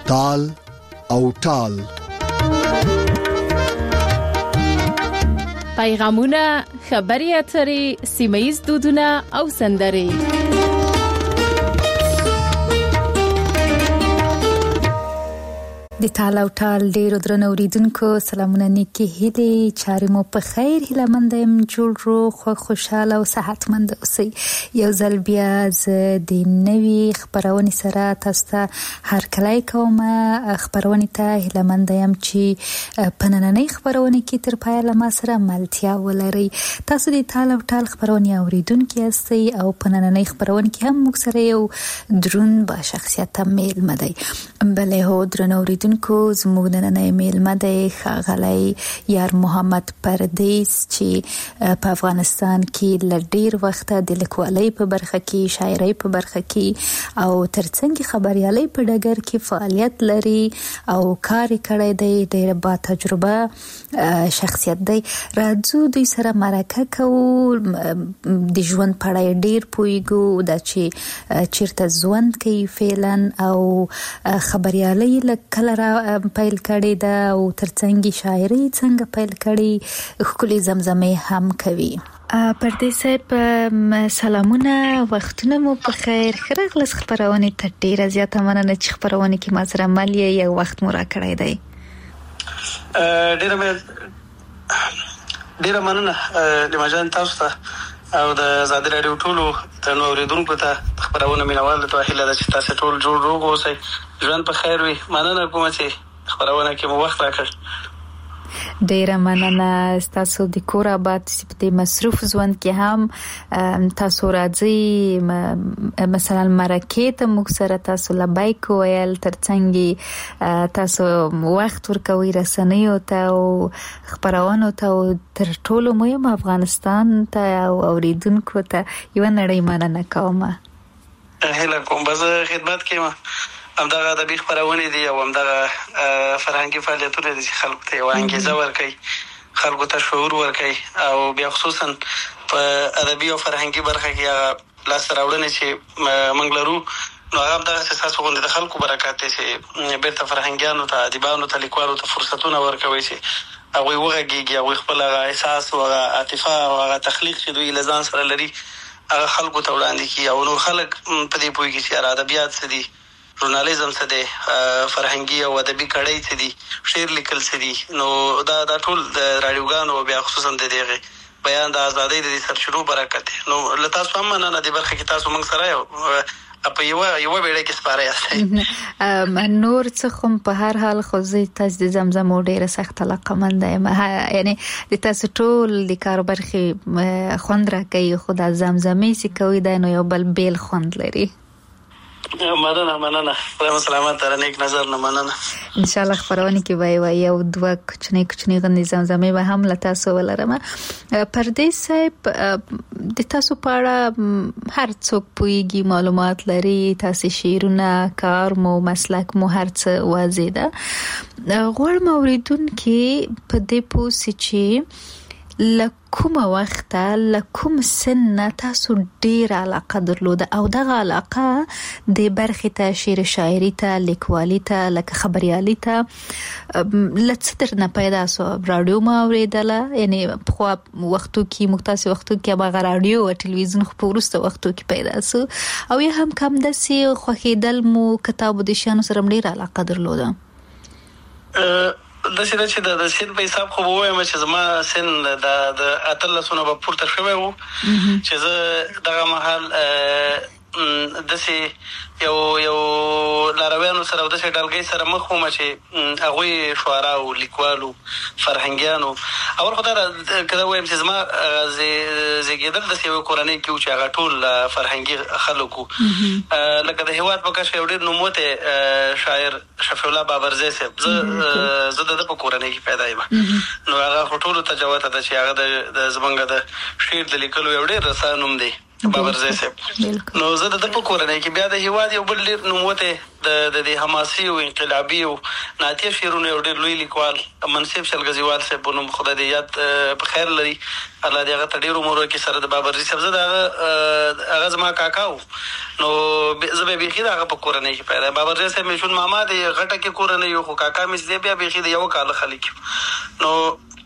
تال او ټال. پیغامونه، خبري اترې، سیمه‌ییز دودونه او سندرې. د تال او ټال ډیرو درنو اوریدونکو سلامونه، نیکی هیلې، چارې مو په خیر، هیله مند یم جوړ روغ خوشاله او صحتمند اوسئ. یو ځل بیا زه د نوې خبرونې سره تاسو ته هرکلی کوم. خبرونې ته هیله مند یم چې په نننۍ خبرونې کې تر پایه له ما سره ملتیا ولرئ. تاسو د تال او ټال خبرونې اوریدونکي یاستئ او په نننۍ خبرونې کې هم موږ سره یو دروند با شخصیت میلمه دی. بله هو درنو اوریدونکو، زموږ نننۍ میلمه دی ښاغلی یار محمد پردیس چې په افغانستان کې له ډیر وخته د لیکوالۍ په برخه کې، شاعرۍ په برخه کې او ترڅنګ خبریالۍ په ډګر کې فعالیت لري او کار کړی دی. ډیر با تجربه شخصیت دی. راځو دوی سره مرکه کوو، د ژوند په اړه ډیر پوهیږو، دا چې چیرته ژوند کوي فعلا او خبریالۍ کله پیل کړی ده او ترڅنګ شاعري څنګه پیل کړی، ښکلې زمزمې هم کوي. پردیس صاحب سلامونه، وختونه مو په خیر. ښه راغلاست خپرونې ته. ډیره زیاته مننه چې خپرونې کې ما سره مل یې یو وخت مو راکړی دی. ډیره مننه لیما جان، تاسو ته او د آزادي راډیو ټولو د اوریدونکو ته خبرونه مینوال ته هیله ده چې تاسو ټول جوړ روغ اوسئ، ژوند په خیر وي. مننه کوم چې خبرونه کې مو وخت راکړ. ډیره مننه تاسو د کور آباد په مصروف ژوند کې هم تاسو راځي، مثلا مرکه ته موږ سره تاسو لبیک ویل، ترڅنګ تاسو وخت ورکوي رسنیو ته او خبرونو ته او تر ټولو مهم افغانستان ته او اوریدونکو ته یو نړۍ مننه کوم. هله کوم بز خدمت کوم. همدغه ادبي خبرونه دي او همدغه فرهنګي فعالیتونه دي چې خلکو ته یو انګیزه ورکوي، خلکو ته شعور ورکوي او بیا خصوصا په ادبي او فرهنګي برخه کې هغه لاسته راوړنې چې موږ لرو، نو هغه همدغه اساسو غوندې د خلکو برکات دی چې بیرته فرهنګیانو ته، ادیبانو ته، لیکوالو ته فرصتونه ورکوي چې هغوی وغږېږي، هغوی خپل هغه احساس او هغه عاطفه او هغه تخلیق چې دوی له ځان سره لري هغه خلکو ته وړاندې کړي او نور خلک په دې پوهېږي چې ادبیات څه دي، ژورنالیزم څه دی، فرهنګي او ادبي کړۍ څه دي، شعر لیکل څه دي. نو دا ټول د راډیوګانو بیا خصوصا د دغه بیان د ازادۍ د سرچینو برکت دی. نو له تاسو هم مننه د برخه کې تاسو موږ سره یو په یو بیړۍ کې سپاره یاستئ. نور څه هم په هر حال خو زه تاسو د زمزمو ډیره سخت علاقه‌مند یم، یعنی د تاسو ټول د کار برخه خوند راکوي، خو د زمزمې چې کوي دا نو یو بل بیل خوند لري. مننه خدای سلامت تر نیک نظر نه مننه. ان شاء الله خبرونه کې وای یو دوه کوچنی غندې زمزمې به هم لته سو ولرم. پردیس صاحب د تاسو په اړه هر څوک پوهیږي، معلومات لري، تاسو شعرونه، کار مو، مسلک مو، هر څه واضح ده. غوړ اوریدونکو په دې پوسې چې لکومه وخته لکوم سن تاسو ډیر علاقه درلوده او دغه علاقه د برخې ته، شعر شاعري ته، لیکوالي ته، لکه خبريالي ته لڅتر نه پیدا سو. رادیو ما اوریدله، یعنی په وختو کې مختص وختو کې به رادیو او ټلویزیون خو په ورسته وختو کې پیدا سو او یا هم کم دسي خوخیدل مو کتاب د شانو سره ډیر علاقه درلوده. د چې د سن په حساب خو وایم چې زما سن د اتلسونه په پورته شوی وو چې زه دغه محل دسې یو لارویانو سره او دسې ډلګۍ سره مخ وم چې هغوی شعرا او لیکوالو، فرهنګیانو او خدای کله وایم چې زما زیږېدل داسې یوه کورنۍ کې و چې هغه ټول فرهنګي خلک وو. لکه د هېواد په کچه یو ډېر نوموتی شاعر شفیع الله بابرزی صاحب، زه د ده په کورنۍ کې پیدا یم، نو هغه خو ټولو ته جوته ده چې هغه د زمونږ د شعر د لیکلو یو ډېر رسا نوم دی. بابرزی صاحب. نو زه د په کورنۍ کې بیا د هیواد یو بل ډېر نوموتی د حماسي او انقلابي او نعتیه شعرونو یو ډېر لوی لیکوال منصف شلګزیوال صاحب په نوم خدای دې یاد په خیر لري الله دې هغه ته ډېر عمر وکړي سره د بابرزي صاحب زه د هغه زما کاکا و نو زه به بیخي د هغه په کورنۍ کې پیدا بابرزي صاحب مې شون ماما د غټه کې کورنۍ خو کاکا مې چې بیا بیخي د یو کال خلک نو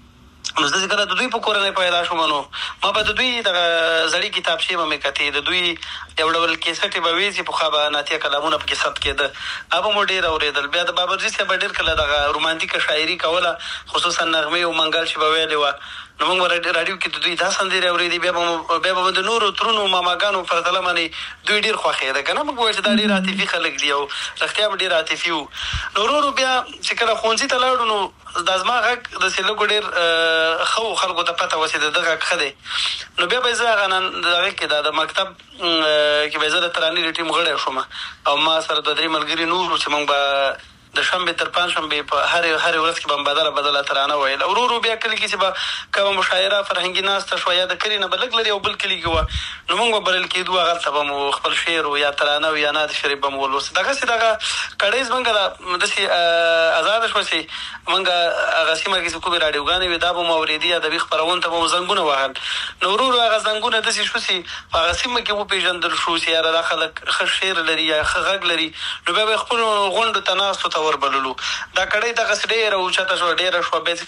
زه چې کله د دوی په کورنۍ پیدا شوم نو ما به د دوی دغه زړې کتابچې به مې کتې د دوی یو ډول کیسټې به وې چې پخوا به نعتیه کلامونه پکې ثبت کېده هغه مو ډېر اورېدل بیا د بابرزي صاحب ډېر کله دغه رومانتیکه شاعري کوله خصوصا نغمې او منګل چې به ویلې وه نو موږ به راډیو کې د دوی دا سندرې اورېدې بیا به د نورو ترونو ماماګانو پرتله باندې دوی ډېر خوښېده که نه موږ وایو چې دا ډېر عاطفي خلک دي او رښتیا به ډېر عاطفي وو نو ورو بیا چې کله ښوونځي ته لاړو نو دا زما غږ داسې لږ ډېر ښه خلکو ته پته وه چې د ده غږ ښه دی نو بیا به زه هغه هغې کې د مکتب کې به زه د ترانې د ټیم غړی شوم او ما سره دوه درې ملګري نور چې موږ به د شنبې تر پنجشنبې په هرې ورځ کې به بدله ترانه ویل ورو بیا کلي کې چې به کومه مشاعره فرهنګي ناسته شوه یا د کلي نه به لږ لرې او بل کلي کې وه نو موږ به بلل کېدو هغلته به مو خپل شعر و یا ترانه و یا نعت شریف به مو ولوست دغسې دغه کړۍ زموږ داسې ازاده شوه چې موږ هغه سیمه کې چې کومې راډیوګانې وې دا به مو اورېدي ادبي خپرونو ته به مو زنګونه وهل نو ورو هغه زنګونه داسې شو چې په هغه سیمه کې وپېژندل شو چې یاره دا خلک ښه شعر لري یا ښه غږ لري نو بیا به خپلو غونډو ته ناستو ته وربللو دا کړۍ دغسې ډېره اوچته شوه ډېره شوه بیا چې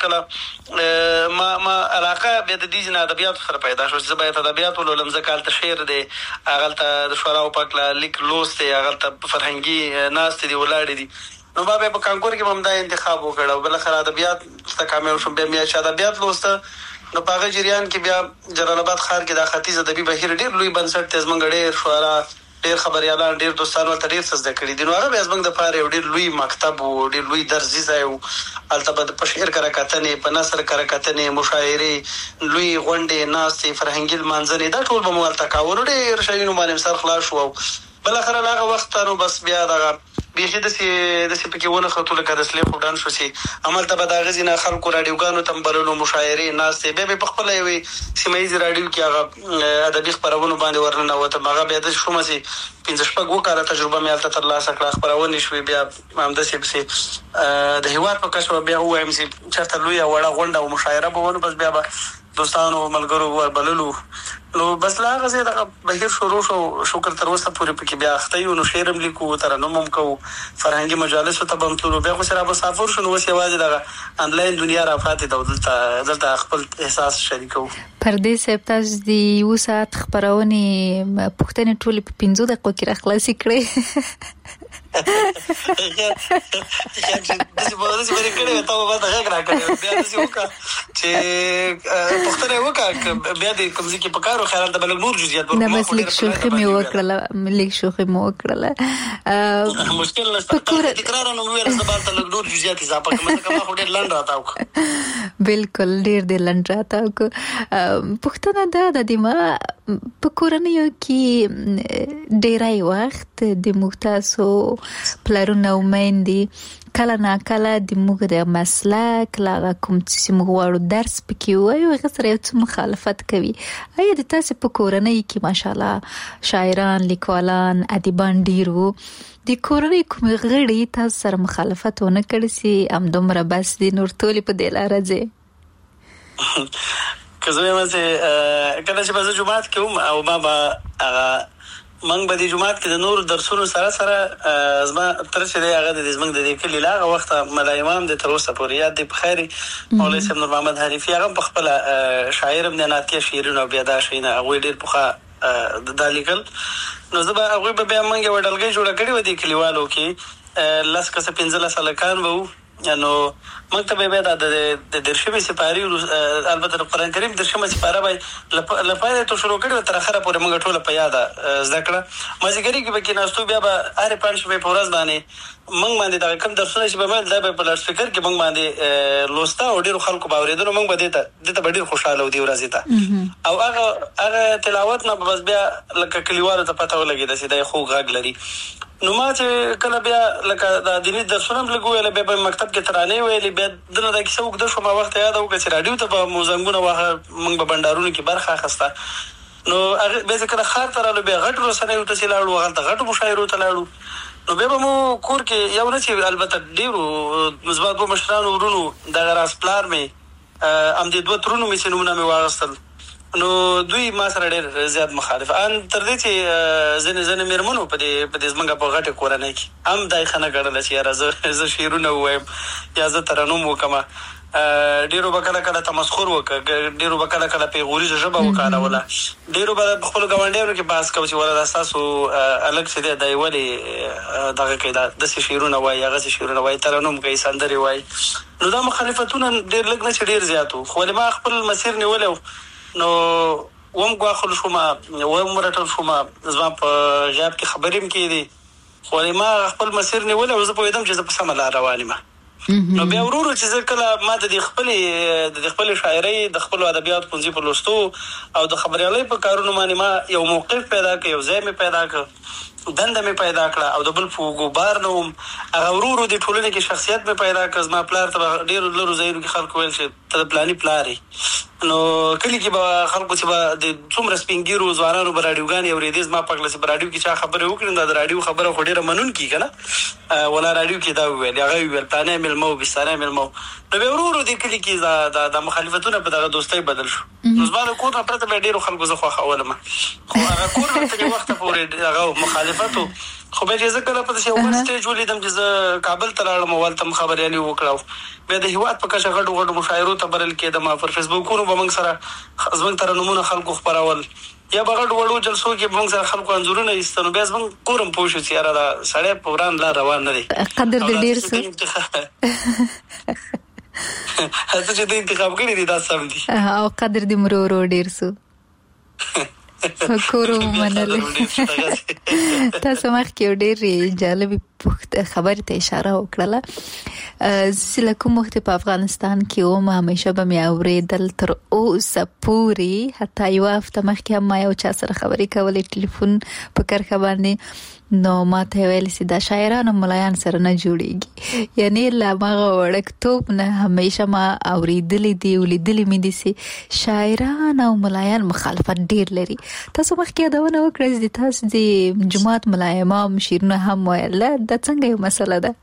کله ما علاقه بیا د دې ځینې ادبیاتو سره پیدا شوه چې زه باید ادبیات ولولم ځکه هلته شعر دی هغلته د شعراو پاک لیک لوست دی هغلته فرهنګي ناستې دي ولاړې دي نو ما بیا په کانکور کې به هم دا انتخاب وکړ او بالاخره ادبیات ته کامیاب شوم بیا مې چې ادبیات لوسته نو په هغه جریان کې بیا جلال آباد ښار کې دا ختیځ ادبي بهیر ډېر لوی بنسټ دی زموږ ډېر شعرا ډېر خبریالان ډېر دوستان ورته ډېر څه زده کړي دي نو هغه بیا زموږ دپاره یو ډېر لوی مکتب و ډېر لوی درسي ځای و هلته به په شعر کره کتنې په نثر کره کتنې مشاعرې لوی غونډې ناستې فرهنګي لمانځنې دا ټول به مو هلته کاوه نو ډېر شیانو باندې سر خلاص شو او بالاخره له هغه وخته نو بس بیا دغه بیخي داسې پکې ونښتو لکه د سلیپ وډان شو چې هملته به د هغه ځینې خلکو راډیوګانو ته بللو مشاعرې ناستې بیا به په خپله یوې سیمه ییزې راډیو کې هغه ادبي خپرونو باندې ورننوتم هغه بیا داسې شومه چې 5-6 کاله تجربه مې هلته ترلاسه کړه خپرونې شوې بیا همداسې پسې د هېواد په کچه بیا ووایم چې چېرته لویه وړه غونډه او مشاعره به ونو بس بیا به دوستانو ملګرو وربللو نو بس له هغه ځایه دغه بهیر شروع شو شکر تر اوسه پورې پکې بیا اخته یو نو شعر هم لیکو ترنم هم کوو فرهنګي مجالسو ته به هم تللو بیا خو چې را مسافر شو نو اوس یوازې دغه انلاین دنیا را پاتې ده دلته خپل احساس شریکوو پردیس صاحب تاسو د یو ساعت خپرونې پوښتنې ټولې په 15 دقیقو کې راخلاصې کړې داسې برې کړې وې تا به ماته غږ راکړی بیا داسې وکړه چې پوښتنه یې وکړه بیا د کوم ځای کې په کار و خیال ته به لږ نور جزیات نه بس لږ شوخي مې وکړله مشکل نشته تکرار نو ویل زه به هلته لږ نور جزیات اضافه کړم ځکه ما خو ډېر لنډ راته وکړه بالکل ډېر لنډ راته وکړو پوښتنه دا ده د ما په کورنیو کې ډېری وخت د موږ تاسو پلرونه او میندې کله ناکله د موږ د مسلک له کوم چې موږ غواړو درس پکې وایو هغه سره یو څه مخالفت کوي آیا د تاسې په کورنۍ کې ماشاءالله شاعران لیکوالان ادیبان ډېر وو د کورنۍ کومې غړي تاسو سره مخالفت ونه کړی چې همدومره بس دي نور ټولې په دې لاره ځي که زه وایم چې کله چې به زه جومات کې وم او ما به هغه موږ به د جومات کې د نورو درسونو سره زما تره چې دی هغه د زموږ د دې کلي له هغه وخته ملا امام دی تر اوسه پورې یاد دی په خیر مولوي صاحب نور محمد حریفي هغه په خپله شاعر هم دی نعتیه شعرونه او بیا دا شیونه هغوی ډېر پخوا دا لیکل نو زه به هغوی به بیا موږ یوه ډلګۍ جوړه کړې وه دې کلیوالو کې 10 کسه 15 هلکان به وو نو موږ ته به بیا د درشمې سپاري البته د قرآن کریم درشمه سپاره به له پیله تو شروع کړې وه تر اخره پورې موږ ټوله په یاده زده کړه مازدیګري کې به کېناستو بیا به هرې پنجشنبې په ورځ باندې موږ باندې دغه کوم درسونه چې به مل دا به په لاډ سپیکر کې موږ باندې لوسته او ډېرو خلکو به اورېده نو موږ به دې ته به ډېر خوشحاله وو دې ورځې ته او هغه تلاوت نه به بس بیا لکه کلیوالو ته پته ولګېده چې دا یې خوږ غږ لري نو ما چې کله بیا لکه دا دیني درسونه هم لږ وویله بیا به مکتب کې ترانې ویلې بیا دنه دا کیسه اوږده شوه ما وخت یاده وکړه چې راډیو ته به مو زنګونه واهه موږ به بنډارونو کې برخه اخیسته نو هغه به ځکه خار ته رالو به غټ رسنیو ته لاړو هغه غټ مشاعرو ته لاړو نو به مو کور کې یو نه چې البته ډیرو مثبت مشرانو ورونو د راس پلار مې ام دې دوه ترونو مې سينونه مې واغستل نو دوی ما سره ډېر زیات مخالف ان تر دې چې ځنې مېرمنو په دې زمونږ په غټه کورنۍ کې هم دای خنه ګڼله چې یاره زه شعرونه ووایم یا زه ترنم وکړم ډېرو به کله کله تمسخر وکړه ډېرو به کله کله پیغوریزه ژبه وکاروله ډېرو به په خپلو ګاونډیانو کې بحث کوو چې وره دا ستاسو هلک چې دی دی ولې دغه کوي دا داسې شعرونه وایي هغسې شعرونه وایي ترنم کوي سندرې وایي نو دا مخالفتونه ډېر لږ نه چې ډېر زیات وو خو ولې ما خپل مسیر نیولی نو وم ګواښل شوم وم رټل شوم زما په غیاب کې خبرې هم کېدې خو ما خپل مسیر نیولی او زه پوهېدم چې زه په سمه لار روان یم نو بیا ورو چې زه کله ما د خپلې شاعرۍ د خپلو ادبیاتو پونځي په لوستو او د خبریالۍ په کارونو باندې ما یو موقف پیدا کړ یو ځای مې پیدا کړ دنده مې پیدا کړه او د بل په ګوبار نه وم هغه ورو د ټولنې کې شخصیت مې پیدا کړ زما پلار ته ډېرو لرو ځایونو کې خلکو ویل چې ته د پلاني پلار نو کلی کې به خلکو چې به د څومره سپینګیرو ځوانانو به راډیوګانې اورېدې زما په کله چې په راډیو کې چا خبرې وکړي دا د راډیو خبره خو ډېره منونکي که نه ولا راډیو کې دا وویل هغه وویل پلانی مېلمه و بستانی مېلمه و نو بیا ورو دې کلي کې دا مخالفتونه په دغه دوستۍ بدل شو نو زما د کور نه پرته بیا ډېرو خلکو زه خوښولم خو هغه کور نه ترې وخته پورې هغه مخالفت و خو بیا چې زه کله په داسې یو بل سټیج ولیدم چې زه کابل ته لاړم او هلته م خبریالي وکړه بیا د هېواد په کچه غټو مشاعرو ته بلل کېدم پر فیسبوکونو به موږ سره زموږ ترنمونه خلکو خپرول یا به غټو وړو جلسو کې به موږ سره خلکو انځورونه ایسته نو بیا زموږ کور هم پوه شو چې یاره دا سړی په وران لار روان نه دی قدر دې ډېر څه هڅه چې دوی انتخاب کړي دي دا سم دي او قدر دې مرو ورو ډېر څه کورو منلې تاسو مخکې یو ډېر جالبې خبرې ته اشاره وکړله چې له کوم وخت په افغانستان کې وم همیشه به مې اورېدل تر اوسه پورې حتی یو هفته مخکې هم ما یو چا سره خبرې کولې ټلیفون په کرښه باندې نو ما ته ویل چې دا شاعران او ملایان سره نه جوړیږي یعنی له هغه وړکتوب نه همیشه ما اورېدلې دي ولیدلې مې دي چې شاعران او ملایان مخالفت ډېر لري تاسو مخکې یادونه وکړه چې تاسو د جماعت ملا امام شعرونه هم ویل دا څنګه یو مسله ده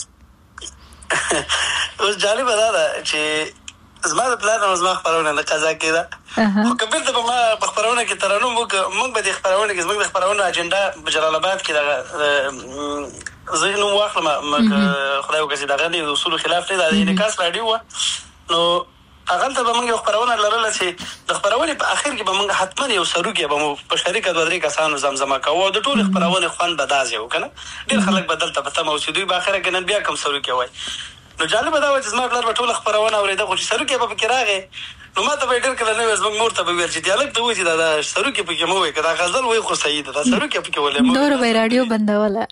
اوس جالبه دا ده چې زما د پلار نه زما خپرونه نه قضا کېده خو که بیرته به ما په خپرونه کې ترنم وکړه موږ به د خپرونه کې زموږ د خپرونه اجنډا په جلال آباد کې دغه زه نوم واخلم خدای وکړي چې دغه د اصولو خلاف نه د انعکاس راډیو وه نو هغلته به موږ یو خپرونه لرله چې د خپرونې په اخر کې به موږ حتما یو سروکي به مو په شریکه دوه درې کسانو زمزمه کوو او د ټولې خپرونې خوند به داسې و که نه ډېر خلک به دلته په تمه و چې دوی به اخره کې نن بیا کوم سروکي وایي نو جالبه دا وه چې زما پلار به ټوله خپرونه اورېده خو چې سروکي به پکې راغې نو ما ته به یې ډېر کله نه ویل زموږ مور ته به ویل چې دې هلک ته وایي چې دا سروکي پکې مه وایي که دا غزل وایي خو صحیح ده دا سروکي پکې ولې مه نور به یې راډیو بندوله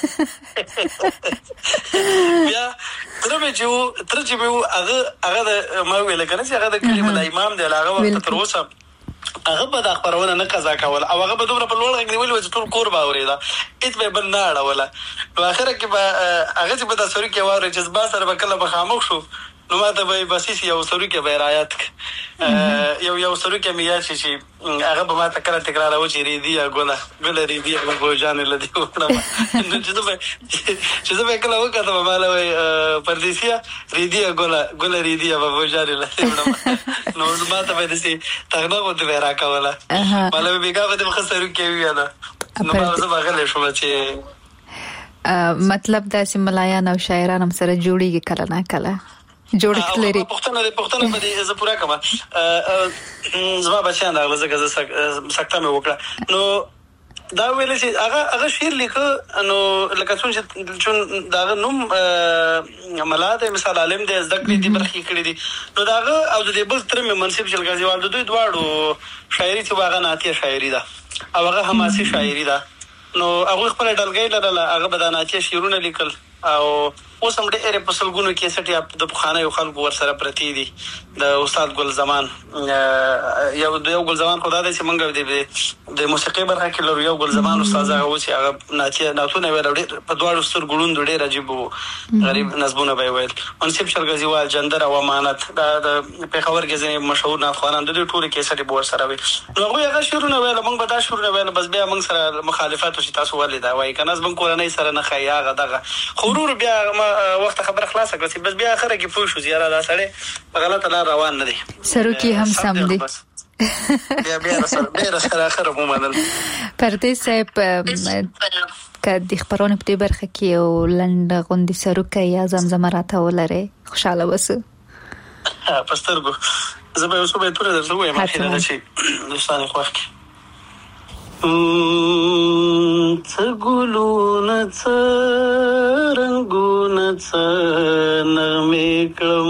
بیا تره چې مې و هغه د ما ویله که نه چې هغه د کلي ملا امام دی له هغه وخته تر اوسه هغه به دا خپرونه نه قضا کوله او هغه به دومره په لوړ غږ نیولې وه چې ټول کور به اورېده هېڅ به یې بل نه اړوله نو اخره کې به هغه چې به دا سروکي واورئ چې زما سره به کله به خاموش شو نو ما ته به یې بس یو سروکي به یې رایاد کړه یو سروکي مې یاد شي چې هغه به ما ته کله تکراروه چې ریدیه ګله ریدیه بوجانې له دې وکړم نو چې زه به یې کله وکتم ما له وایي پردیسیه ریدیه ګله ریدیه بوجانې له دې وکړم نو ما ته به یې داسې تغنه غوندې به یې راکوله ما له وایي بېګا به دې به ښه سروکي وویله نو زه به غلی شوم چې مطلب داسې ملایان او شاعران هم سره جوړیږي کله نه کله جوړښت لري پوښتنه به دې زه پوره کړم زما بچیان راغله ځکه زه سکته مې وکړه نو دا ویل چې هغه شعر لیکه نو لکه څون چې د هغه نوم ملا دی مثال عالم دی زده کړې دي برخې کړې دي نو د هغه او د دې بل تره مې منصف جلګازیوال د دوی دواړو شاعري چې هغه نعتیه شاعري ده او هغه حماسي شاعري ده نو هغوی خپله ډلګۍ لرله هغه به دا نعتیه شعرونه لیکل او اوس هم ډېرې په سلګونو کیسټې د پخوانیو خلکو ورسره پرتې دي. د استاد ګل زمان یو ګل زمان خو دا دی چې موږ د موسیقي برخه کې لرو. یو ګل زمان استاد هغه و چې هغه نعتونه ویل، ډېر په دواړو سترګو ړوند و، ډېر عجیب و، غریب نظمونه به یې ویل. منصف شلګزیوال، جندر او امانت، دا د پېښور کې ځینې مشهور نعتخوانان د دې ټولې کیسټې به ورسره وي. نو هغوی هغه شعرونه ویل، موږ به دا شعرونه ویل، بس بیا موږ سره مخالفت و چې تاسو ولې دا وایي، که نه زموږ کورنۍ سره نه ښایي هغه دغه. خو ورور بیا وخت خبره خلاصه کړه چې بس بیا اخره کې پوه شو چې یاره دا سړی په غلطه لار روان نه دی. سروکي هم سم دی. بیا سره اخره ومنل. پردیس صاحب که د خبرونې په دې برخه کې یو لنډ غوندې سروکی یا زمزمه راته ولرئ خوشحاله وسو. په سترګو زه به یو څو بیتونه درته ووایم اخره ده چې دوستان یې خوښ کړي. څه ګلونه څه رنګونه څه نغمې کړم،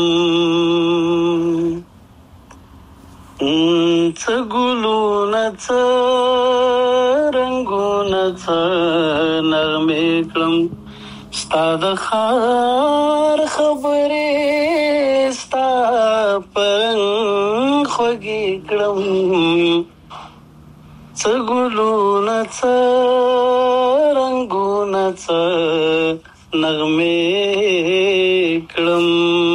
څه ګلونه څه رنګونه څه نغمې کړم، ستا د ښار خبرې ستا په رنګ خوږې کړم، څه ګلونه څه رنګونه څه نغمې کړم.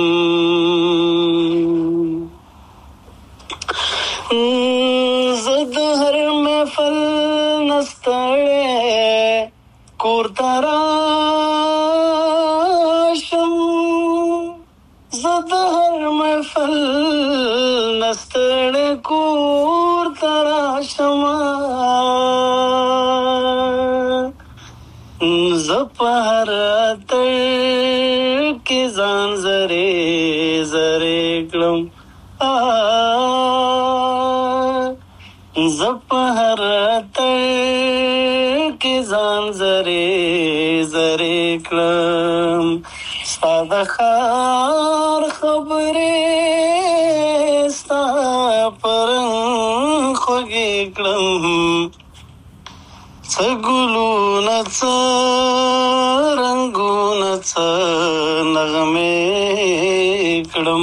زه د هر محفل نه ستړی کور ته راشم، زه د هر محفل نه ستړی کور ته راشم، زه په هر اتړ کې ځان زرې زرې کړم، زه په هر اتړ کې ځان زرې زرې کړم، ستا د ښار خبرې ستا په رنګ خوږې کړم، څه ګلونه څه رنګونه څه نغمې کړم.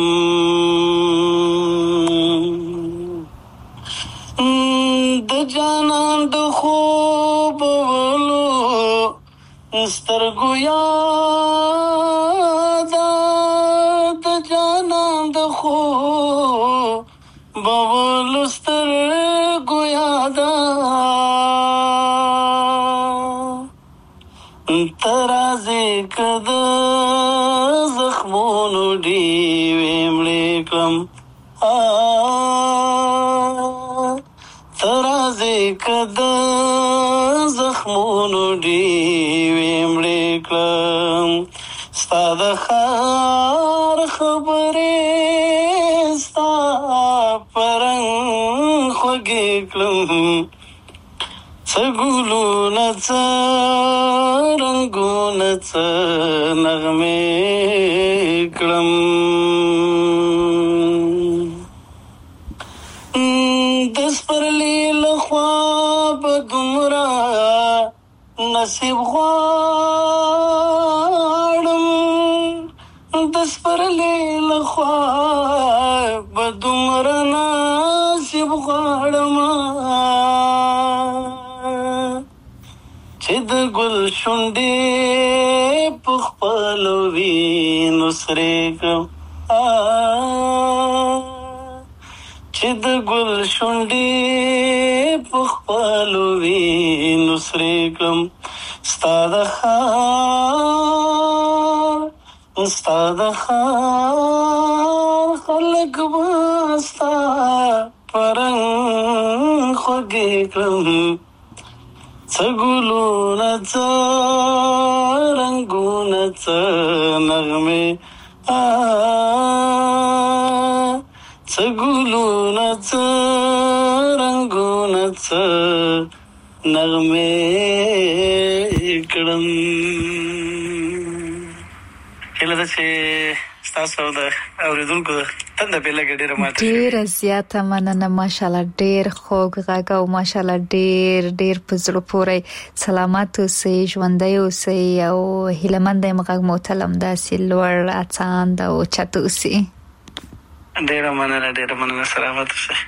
د جانان د خوبولو سترګو یاده، د جانان د خوبولو سترګو یاده، ترازی که د زخمونو ډیوې مړې کړم، ترازی که د زخمونو ډیوې مړې کړم، ستا د ښار خبرې ستا په رنګ خوږې کړم، څه ګلونه څه رنګونه څه نغمې کړم. د سپرلي له خوا به دومره نصیب غواړم، د سپرلي له خوا به دومره نصیب غواړم، چې د ګل شونډې په خپلو وینو سرې کړم، چې د ګل شونډې په خپلو وینو سرې کړم، ستا د ښار خلک به ستا په رنګ خوږې کړم، څه ګلونه څه رنګونه څه نغمې، څه ګلونه څه رنګونه څه نغمې کړم. هیله ده چې تاسو د اوریدونکو تنده په لګ ډیره ماته ډیره زیاته مننه ماشاءالله ډیر خوږ غږ او ماشاءالله ډیر په زړه پورې سلامت اوسئ ژوندۍ اوسئ او هیلمند یم غږ موتلم داسې لوړ اڅاند او چت اوسئ ډیره مننه سلامت اوسئ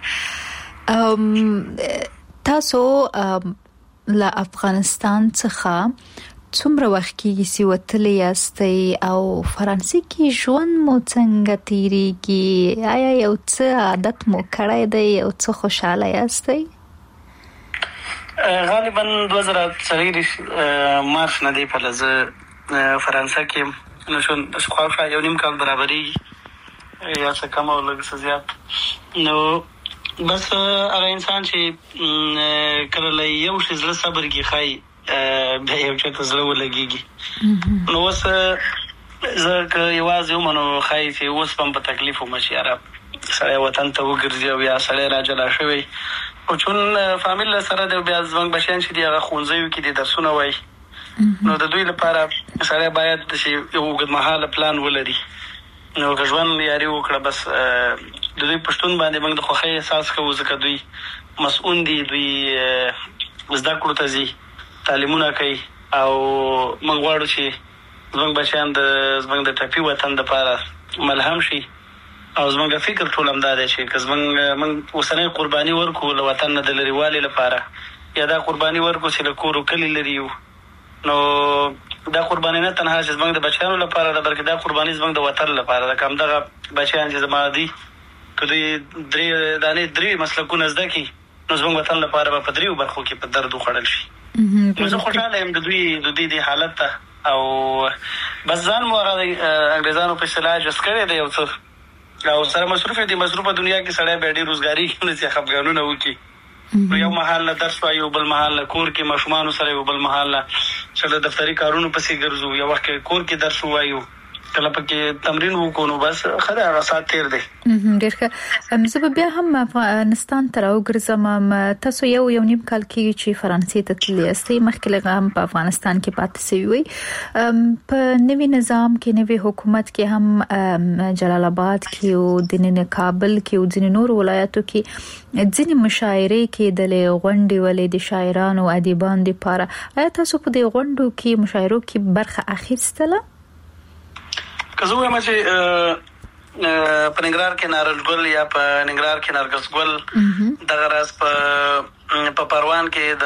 تاسو له افغانستان څخه څومره وخت کېږي چې وتلي یاستئ او فرانسې کې ژوند مو څنګه تیریږي آیا یو څه عادت مو کړی دی او څه خوشاله یاستئ غالبا 2023 مارچ نه دی په لزه فرانسه کې نو شون خواږه یو نیم کال برابرۍ یا څه کم او لږ څه زیات نو بس هغه انسان چې کله یو شی زړه صبر کې خای بیا یو چې زړه ولګيږي نو اوس زه که یوازې ومنو خای چې اوس په تکلیف ومشي عرب سړی وطن ته وګرځي او یا سړی راجلا شوی او چون فامیل سره د بیا ځوان بشین چې دی هغه خونځیو کې د درسونه وای نو د دوی لپاره سړی باید چې یو اوږدمهاله پلان ولري نو که ژوند یاري وکړه بس د دوی پښتون باندې موږ د خوښۍ احساس کوو ځکه دوی مسؤل دي دوی زده کړو ته ځي تعلیمونه کوي او موږ غواړو چې زموږ بچیان زموږ د ټپي وطن لپاره ملهم شي او زموږ فکر ټول همدا دی چې که زموږ اوسنۍ قرباني ورکړو له وطن نه د لرېوالي لپاره یا دا قرباني ورکړو چې له کور و کلي لرې یو نو دا قرباني نه تنها چې زموږ د بچیانو لپاره ده بلکې دا قرباني زموږ د وطن لپاره ده که همدغه بچیان چې زما دي که دوی درې مسلکونه زده کړي نو زموږ وطن لپاره به په دریو برخو کې په درد وخوړل شي نو زه خوشحاله یم د دوی د حالت ته او بس ځان مو هغه انګریزانو په اصطلاح جس کړی دی یو څه او سره مصروف دي مصروفه دنیا کې سړی بیا ډېر روزګاري نه چې خفګانونه وکړي نو یو محل له درس وایو بل محل له کور کې ماشومانو سره یو بل محل له چې د دفتري کارونو پسې ګرځو یو وخت کور کې درس وایو کله پکې تمرین وکړو بس خدای هغه سات تیر دی ډېر ښه زه به بیا هم افغانستان ته راوګرځم تاسو یو نیم کال کې چې فرانسې ته تللي یاستئ مخکې له هغه هم په افغانستان کې پاتې شوي وئ په نوي نظام کې نوي حکومت کې هم جلال آباد کې او د کابل کې او ځینې نور ولایاتو کې ځینې مشاعرې کېدلې غونډې ولې د شاعرانو او ادیبانو لپاره آیا تاسو په دې غونډو کې مشاعرو کې برخه اخیستله که زه وایم چې په ننګرهار کې نارنجګل یا په ننګرهار کې نرګس ګل دغه راز په پروان کې د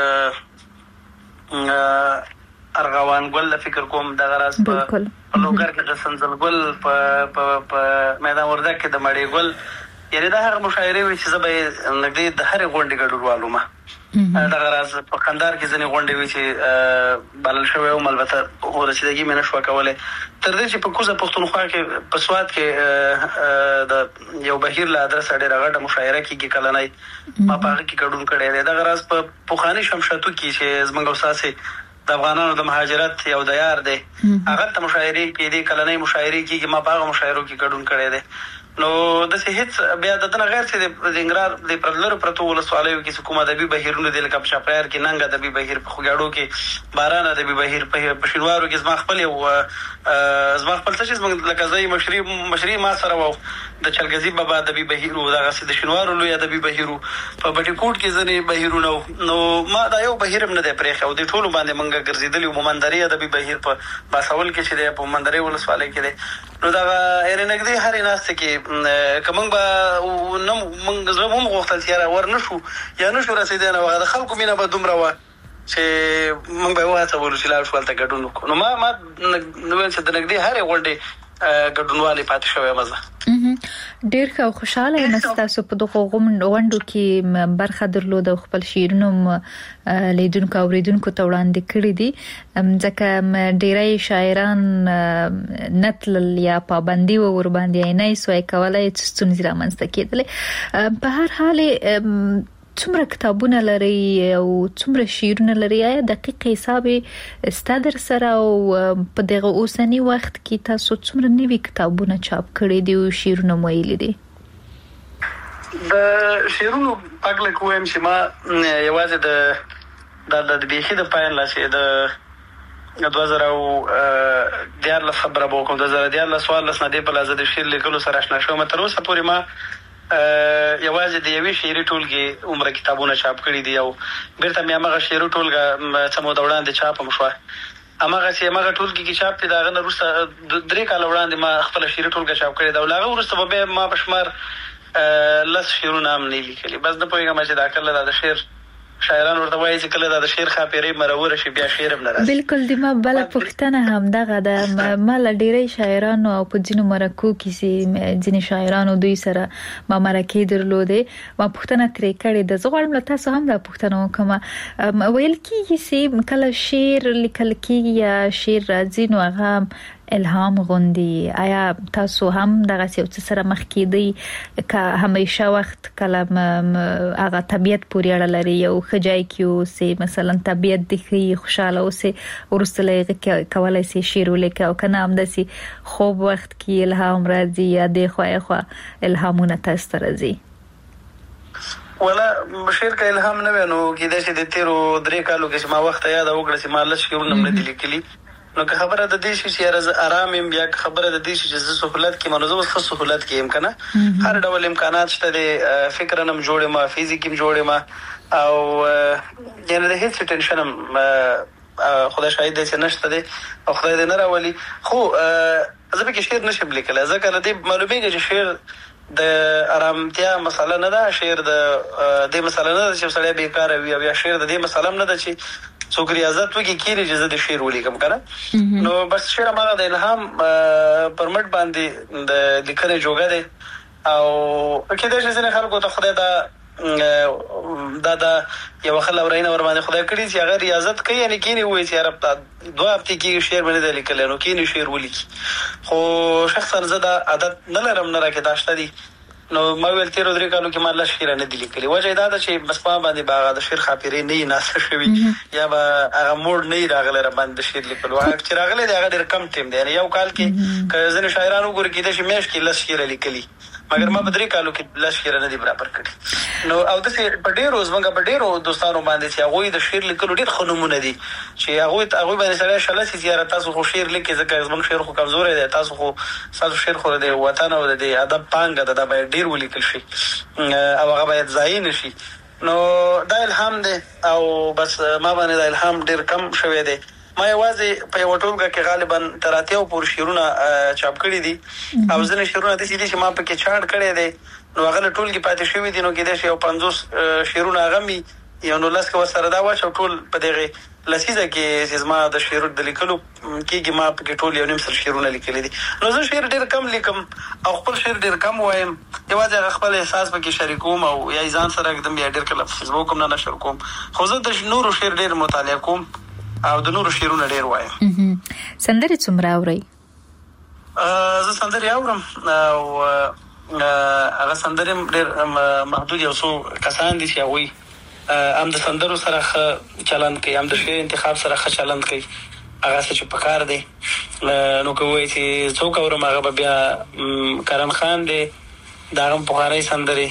ارغوان ګل فکر کوم دغه راز په لوګر کې د سنځل ګل په میدان وردګ کې د مړی ګل یعنی دا هغه مشاعرې وي چې زه به نږدې د هرې غونډې ګډونوالو ما دغه راز په کندهار کې ځینې غونډې وي چې بلل شوی وم البته ورسېدګي مې نه شوه کولی تر دې چې په کوزه پښتونخوا کې په سوات کې د یو بهیر له ادرسه ډېره غټه مشاعره کېږي کلنۍ ما په هغه کې ګډون کړی دی دغه راز په پخواني شمشتو کې چې زموږ اساسې د افغانانو د مهاجرت یو دیار دی هغه ته مشاعرې کېدې کلنۍ مشاعرې کېږي ما په هغه مشاعرو کې ګډون کړی دی نو داسې هېڅ بیا د دنه غیر چې د ننګرهار د لرو پرتو ولسوالیو کې چې کوم ادبي بهیرونه دي لکه په چاپریار کې ننګ ادبي بهیر په خوږیاړو کې باران ادبي بهیر په شینوارو کې زما خپل څه چې زموږ لکه زه مشري ما سره وو د چلګزي بابا ادبي بهیر و دغسې د شینوارو لوی ادبي بهیر و په بټي کوټ کې ځینې بهیرونه و نو ما دا یو بهیر هم نه دی پرېښی او دې ټولو باندې موږ ګرځېدلي وو مومندرې ادبي بهیر په باسول کې چې دی په مومندرې ولسوالۍ کې دی نو دغه یعنې نږدې هرې ناستې کې که موږ به موږ زړه هم غوښتل چې یاره ور نه شو یا نه شو رسېدی نو هغه د خلکو مینه به دومره وه چې موږ به یې وهڅولو چې لاړ شو هلته ګډون وکړو نو ما ویل چې د نږدې هرې غونډې ګډونوالې پاتې شوی یم زه ډېر ښه او خوشحاله یم چې تاسو په دغو غونډو کې برخه درلوده او خپل شعرونه لیدونکو او اوریدونکو ته وړاندې کړي دي ځکه ډېری شاعران نه تلل یا پابندي ورباندې نه یې سوی کولی چې ستونزې رامنځته کېدلې په هر حال څومره کتابونه لري او څومره شعرونه لري آیا دقیق حساب ستا در سره او په دغه اوسني وخت کې تاسو څومره نوي کتابونه چاپ کړي دي او شعرونه مو ویلي دي د شعرونو پاک لکه ووایم چې ما یوازې د بیخي د پایله چې د 2014 خبره وکم 2014 نه دی په لازم د شعر لیکلو سره آشنا شوم. تر اوسه پورې ما یوازې د یوې شعري ټولګې عمره کتابونه چاپ کړي دي او بیرته مې هغه شعري ټولګه څه موده وړاندې چاپ هم شوه. هماغسې هماغه ټولګې کې چاپ دی د هغه نه وروسته 3 کاله وړاندې ما خپله شعري ټولګه چاپ کړې ده او له هغه وروسته به بیا ما په شمار 10 شعرونه هم نه لیکلي. بس نه پوهېږم چې دا کله دا د شعر شاعران ورته وایي چې کله دا د شعر خاپیرې مروره شي بیا شعر هم نه راځي. بالکل د ما بله پوښتنه هم دغه ده. ما له ډېری شاعرانو او په ځینو مرکو کې چې ځینې شاعرانو دوی سره ما مرکې درلودې ما پوښتنه ترې کړې ده. زه غواړم له تاسو هم دا پوښتنه وکړم. ویل کېږي چې کله شعر لیکل کېږي یا شعر راځي نو هغه الهام غوندي. آیا تاسو هم دغه څه سره مخ کېدی که همیشه وخت کله هغه طبيعت پورې اړه لري یو خجای کې اوسې مثلا طبيعت د خي خوشاله اوسې ورسته لږه کولای شي شعر ولیکي او کنه هم داسي خوب وخت کې الهام راځي یا د خو الهامونه تاسو ته راځي؟ ولا شعر کا الهام نه ونه کېدای چې د تیرو 3 کالو کې ما وخت یاد وکړ چې ما له شعرونه نه دي لیکلي. نو که خبره د دې چې آرام یم بیا خبره د دې چې زه سہولت کې منظم خو سہولت کې یم کنه هر ډول امکانات شته د فکرنم جوړې ما فزیکیم جوړې ما او یعنی د هیڅ ټینشن خدای شاهد دی چې نشته دی او خدای دې نه راولي. خو زه به کې شعر نشم لیکلی ځکه له دې معلومیږي چې شعر د آرامتیا مسله نه ده. شعر د دې مسله نه ده چې سړی بیکاره وي او یا شعر د دې مسله نه ده چې څوک ریاضت وکړي کېږي چې زه د شعر ولیکم کنه. نو بس شعر هغه د الهام پر مټ باندې د لیکنې جوګه دی او کېدای شي ځینې خلکو ته خدای دا یو خل اورینه ور باندې خدای کړی چې هغه ریاضت کوي یعنی کېنی وایي چې رب 2 هفته کې شعر باندې لیکل نو کېنی شعر ولیکي. خو شخصا زه دا عادت نه لرم نه راکې داشته دي. نو ما ویل تیرو 3 کالو کې ما له شعر نه دي لیکلي. وجه دا ده چې بس په باندې باغ د شعر خاطرې نه ناسه شوی یا به هغه موډ نه راغلی را باندې شعر لیکلو. هغه چې راغلی دی هغه ډېر کم ټیم دی. یعنی یو کال کې که ځینې شاعرانو وګوري کېدای شي میاشت کې 10 شعر لیکلي مګر ما په 3 کالو کې 10 شعر نه دي برابر کړي. نو او د سي په ډېرو زمونږ په ډېرو دوستانو باندې چې هغه د شعر لیکلو ډېر خنومونه دي چې هغه باندې سره شاله سي زیارت تاسو خو شعر لیکي ځکه زمونږ شعر خو کمزور دی تاسو خو تاسو شعر خو د وطن او د ادب پانګه د باید ډېر ولیکل شي او هغه باید ځای نشي. نو دا الهام دی او بس ما باندې دا الهام ډېر کم شوی دی. ما یوازې په یو ټولګه کې غالبا تر 80 پورې شعرونه چاپ کړي دي او ځینې شعرونه داسې دي چې ما پکې چاړ کړی دی نو هغه له ټولګې پاتې شوي دي. نو کېدای شي یو 50 شعرونه هغه مي یو 19 کې ورسره دا واچو ټول په دغه لسیزه کې چې زما د شعر د لیکلو کېږي ما پکې ټول یو نیم سل شعرونه لیکلي دي. نو زه شعر ډېر کم لیکم او خپل شعر ډېر کم وایم. یوازې خپل احساس پکې شریکوم او یا ځان سره एकदम بیا ډېر کله فیسبوک هم نه نشر کوم. خو زه د نورو شعر ډېر مطالعه کوم او د نورو شعرونه ډېر وایم. سندرې څومره اورئ؟ زه سندرې اورم او هغه سندرې ډېر محدود یو څو کسان دي چې هغوی هم د سندرو سره ښه چلند کوي هم د شعر انتخاب سره ښه چلند کوي. هغه څه چې پکار دی نو که وایي چې څوک اورم هغه به بیا کرن خان دی د هغه پخوانی سندرې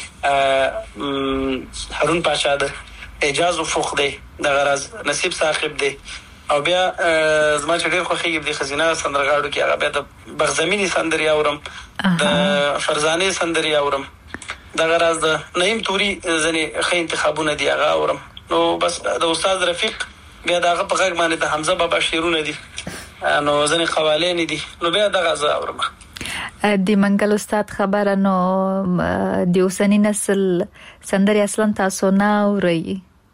هارون پاچا ده اعجاز افق دی دغه راز نصیب صاحب دی او بیا زما چې ډېر خوښېږي د ښځینه سندرغاړو کې هغه بیا د بغزمینې سندرې اورم د فرزانې سندرې اورم دغه راز د نعیم توري ځینې ښه انتخابونه دي هغه اورم. نو بس د استاد رفیق بیا د هغه په غږ باندې د حمزه بابا شعرونه دي نو ځینې قوالین دي نو بیا دغه زه اورم. د منګل استاد خبره نو د اوسنی نسل سندرې اصلا تاسو نه اورئ؟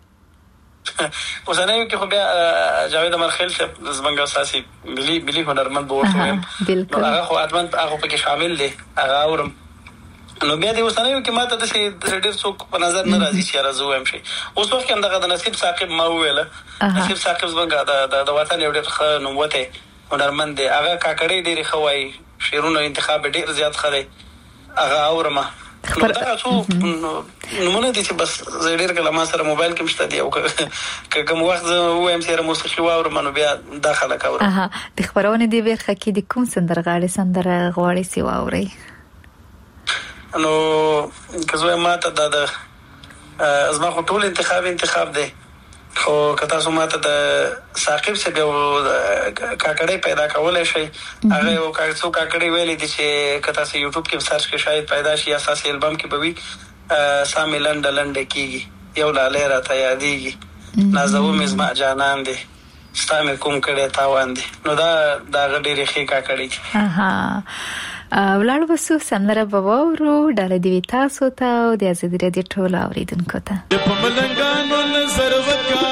اوسنۍ کې خو بیا جاوید امرخیل صاحب زمونږ اساسي ملي هنرمند به ورته وایم نو هغه خو حتما هغه پکې شامل دی هغه اورم. نو بیا د اوسنیو کې ماته داسې ډېر څوک په نظر نه راځي چې یاره زه ووایم شي. اوس وخت کې هم دغه د نصیب ثاقب ما وویله نصیب ثاقب زمونږ د وطن یو ډېر ښه نوموتی هنرمند دی. هغه کاکړۍ ډېرې ښه وایي شعرونو انتخاب ډېر زیات ښه دی هغه اورمه. نو دغه څو نمونه دي چې بس زه ډېر کله ما سره موبایل کې مشته دي او که کوم وخت زه ووایم چې موسیقي واورم نو بیا دا خلک اورم. د خپرونې دې برخه کې د کوم سندرغاړي سندره غواړئ چې واورئ؟ نو که زه وایم ماته دا د زما خو ټول انتخاب دی خو که تاسو ماته د ثاقب صاحب یو کاکړی پیدا کولی شئ هغه یو څو کاکړی ویلی دي چې که تاسو یوټیوب کې سرچ کې شاید پیدا شي یا ستاسې البم کې به وي سامې لنډه لنډه کېږي یو لالی راته یادېږي نازوه مې زما جانان دی ستا مې کوم کړی تاوان دی نو دا د هغه ډېرې ښې کاکړی دي ولاړ بسو سندره به واورو ډاله دې وي تاسو ته او د ازادي راډیو ټولو اورېدونکو ته په ملنګانو نظر وکړه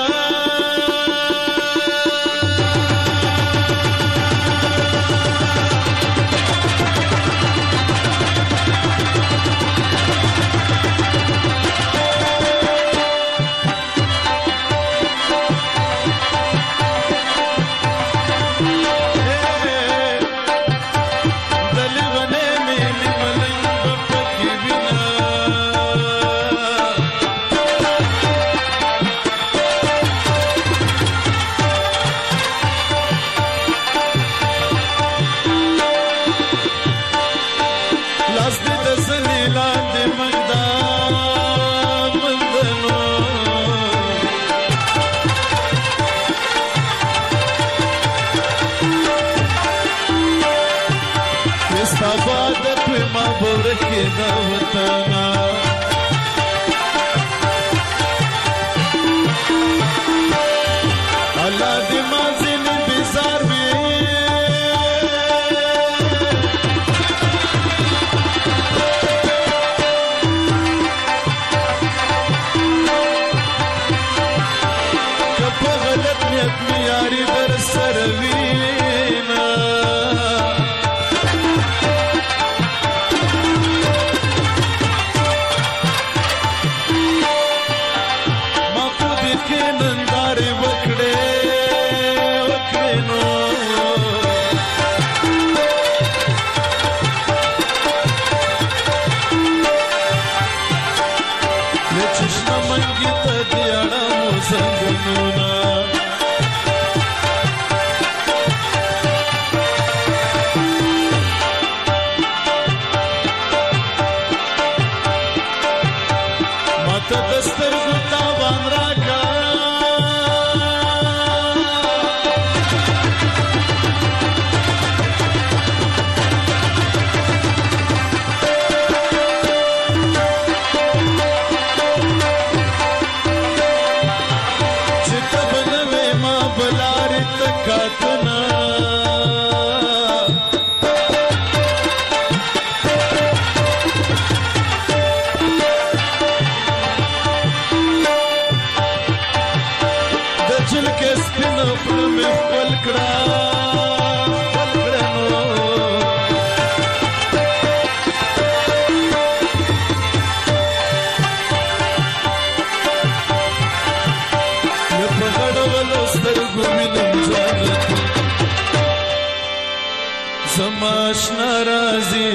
زماشنا رازي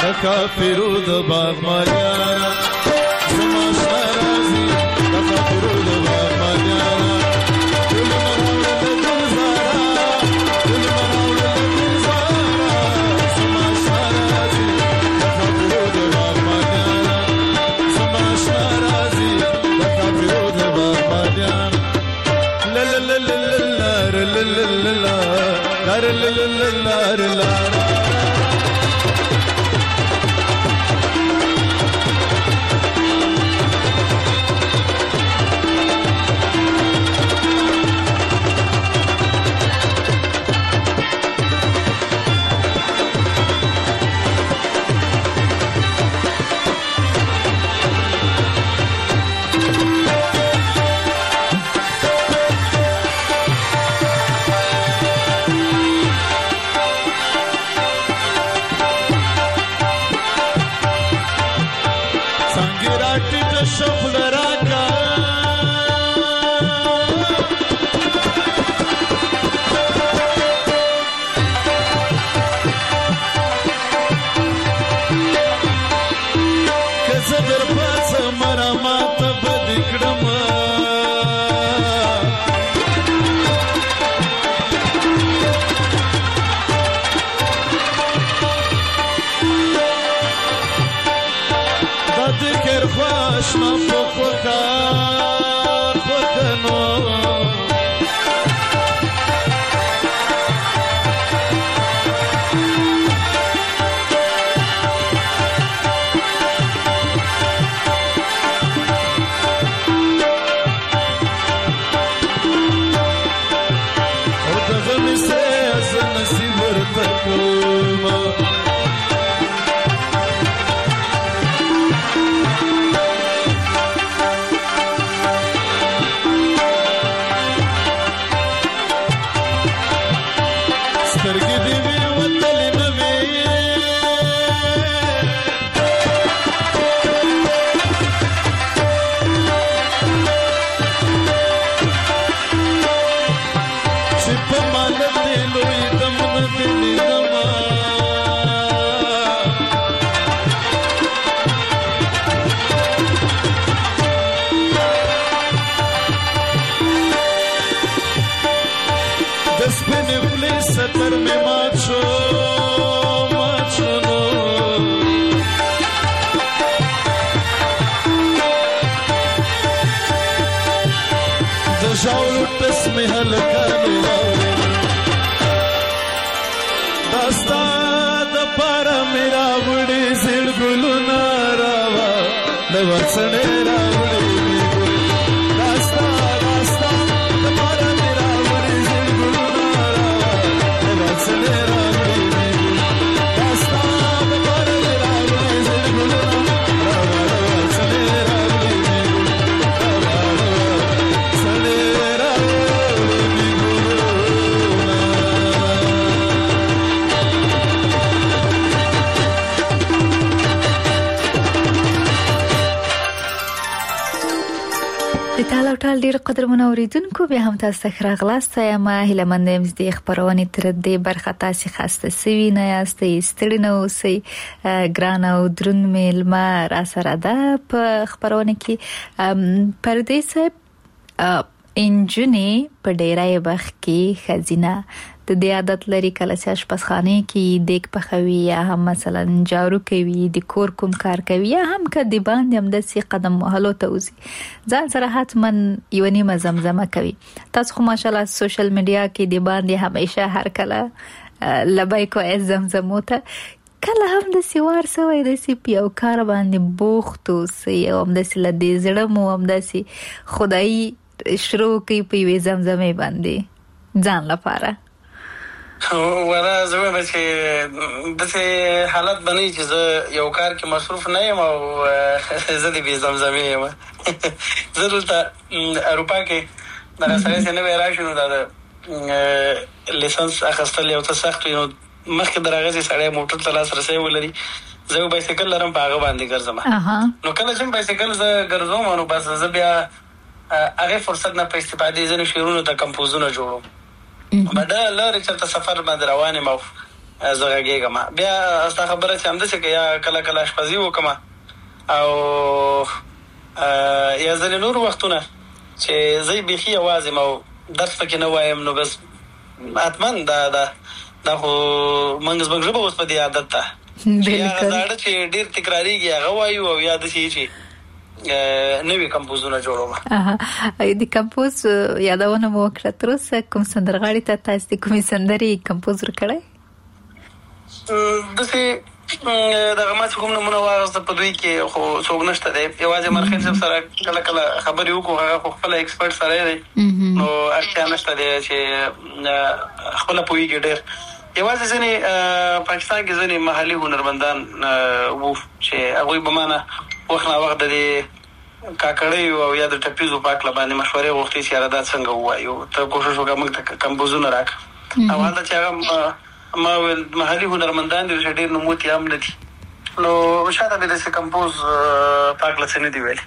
کافرو د باغ مالیارا زماشنا رازي کافرو د باغ مالیارا ټول مراول د گلزارا ټول مراول د گلزارا زماشنا رازي کافرو د باغ مالیارا زماشنا رازي کافرو د باغ مالیارا لا لا لا لا لا لا لا لا لا می سه از نصیب ورتکما سترګې دې وي وتلې نه وي چې په مالت دې لوی دم نه دې لیدما د سپینې خولې ستر مې مات شو نو د ژاړو ټس مې هلکانو واورېد دا ستا دپاره مې راوړي زیړ ګلونه راوه د وڅڼې راوړي مې ګل دا ستا دپاره مې راوړي زیړ ګلونه راوه د وڅڼې راوړي مې ګل دا ستا دپاره مې راوړي زیړ ګلونه راوه د وڅڼې راوړي مې ګل راوه د وڅڼې راوړي مې ګلونه د ټال او ټال ډیر قدرمن اوریدونکو بیا هم تاسو ته راغلاست یم هیله مند یم چې د خبرونې تر دې برخه تاسو خسته سوي نه یاست ستړي نه اوسئ ګران او درون میلمه را سره ده په خبرونه کې پردیس انجونی په ډیرای بخ کې خزینه د دې عادت لري کله چې آشپزخانه کې دیګ پخوي یا هم مثلا جارو کوي د کور کوم کار کوي یا هم کدی باندې هم د سی قدم وهلو ته وزي ځان سره حتما یو نیمه زمزمه کوي تاسو خو ماشالله سوشل میډیا کې دی باندې همیشه هر کله لبایکو زمزمو ته کله هم د سیوار سوی د سی پیو کار باندې بوخت اوسئ او هم د سل د زړه مو هم د سی خدای شروع کوي په وی زمزمه باندې ځان لپاره ولا زه به چې داسې حالت بنئ چې زه یو کار کې مصروف نه یم او زه د بې زمزمې یم زه دلته اروپا کې دغه سړی چې نوی راشي نو دا د لیسنس اخیستل یو څه سخت وي نو مخکې د هغه سړی موټر ته لاسرسی ولري زه یو بایسکل لرم په هغه باندې ګرځم نو کله چې بایسکل زه ګرځوم نو بس زه بیا هغه فرصت نه په استفادې ځنې شعرونو ته کمپوزونه جوړوم بدا لارې چرته سفر باندې روان یم او زه غږېږم بیا ستا خبره چې همداسې که یا کله کله اشپزي وکړم او یا ځینې نور وختونه چې زه بیخي یوازې یم او درس پکې نه وایم نو بس حتما دا خو موږ زموږ ژبه اوس په دې عادت ده چې هغه زاړه چې ډېر تکرارېږي هغه وایو او یا داسې چې نوې کمپوزونه جوړوم د کمپوز یادونه مو وکړه تر اوسه کوم سندرغاړي ته تاسو د کومې سندرې کمپوز وکړئ داسې دغه ما چې کوم نمونه واغسته په دوی کې خو څوک نشته دی یوازې مرخیل صاحب سره کله کله خبرې وکړو هغه خو خپله ایکسپرټ سړی دی نو اړتیا نشته دی چې خپله پوهېږي ډېر یوازې ځینې پاکستان کې ځینې محلي هنرمندان وو چې هغوی به مانه وخت نا وخت د دې کاکړیو او یا د ټپیزو په هکله باندې مشورې غوښتې چې یاره دا څنګه ووایو ته کوښښ وکړه موږ ته کمپوزونه راکړه او هلته چې هغه ما ویل محلي هنرمندان دي چې ډېر نوموتي هم نه دي نو شاته مې داسې کمپوز په هکله څه نه دي ویلي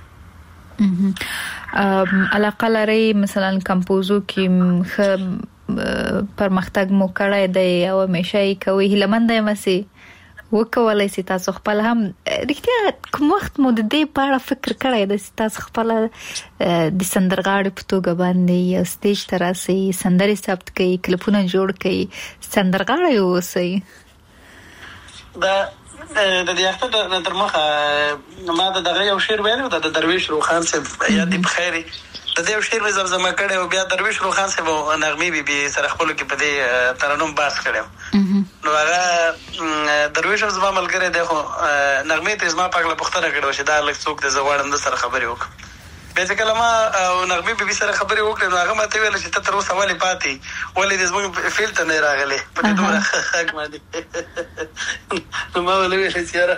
علاقه لرئ مثلا کمپوزو کې ښه پرمختګ مو کړی دی او همیشه یې کوئ هیلهمنده یم چې وکولای شي تاسو خپل هم رښتیا کوم وخت مو د دې په اړه فکر کړی دی چې تاسو خپل د سندرغاړي په توګه باندې یو سټیج ته راسئ سندرې ثبت کړئ کلیپونه جوړ کړئ سندرغاړی اوسئ دا د دې اخته تر مخه ما دغه یو شعر ویلو د درویش روخان صاحب یا د بخیری د دې شعر مې زمزمه کړې او بیا درویش روخان صاحب او نغمې بي سره خپل کې په دې ترنم باس کړم نو هغه درویش زما ملګری دی خو نغمې ته زما پاکله پختنه کړو چې دا لږ څوک د زوړم د سره خبرې وکړم بیا چې کله ما نغمې بیبي سره خبرې وکړې نو هغه ماته ویل چې ته تر اوسه ولې پاتې ولې دې زموږ فیل ته نه راغلې په دې دومره غږ باندې نو ما ولې ویل چې یاره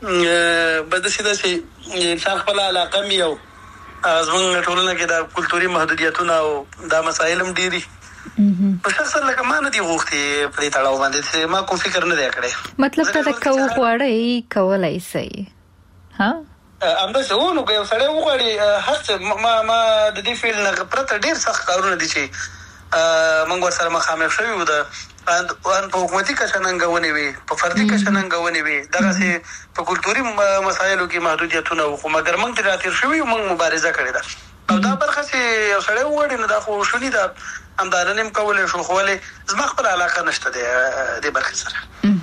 به داسې ده چې انسان خپله علاقه مې او زموږ ټولنه کې دا کلتوري محدودیتونه او دا مسایل هم ډېري په شخصا لکه ما نه دي غوښتي په دې تړاو باندې چې ما کوم فکر نه دی کړی مطلب ته د کو غواړی کولای شي ها همداسې و نو که یو سړی وغواړي هر څه ما د دې فیل نه پرته ډېر سخت کارونه دي چې موږ ورسره مخامخ شوي وو په حکومتي کچه ننګونې وي په فردي کچه ننګونې وي دغسې په کلتوري مسایلو کې محدودیتونه وو خو مګر موږ ترې راتېر شوي موږ مبارزه کړې ده او دا برخه چې یو سړی وغواړي نو دا خو شوني ده همدا نه یم کولی شو خو ولې زما خپله علاقه نشته دې برخې سره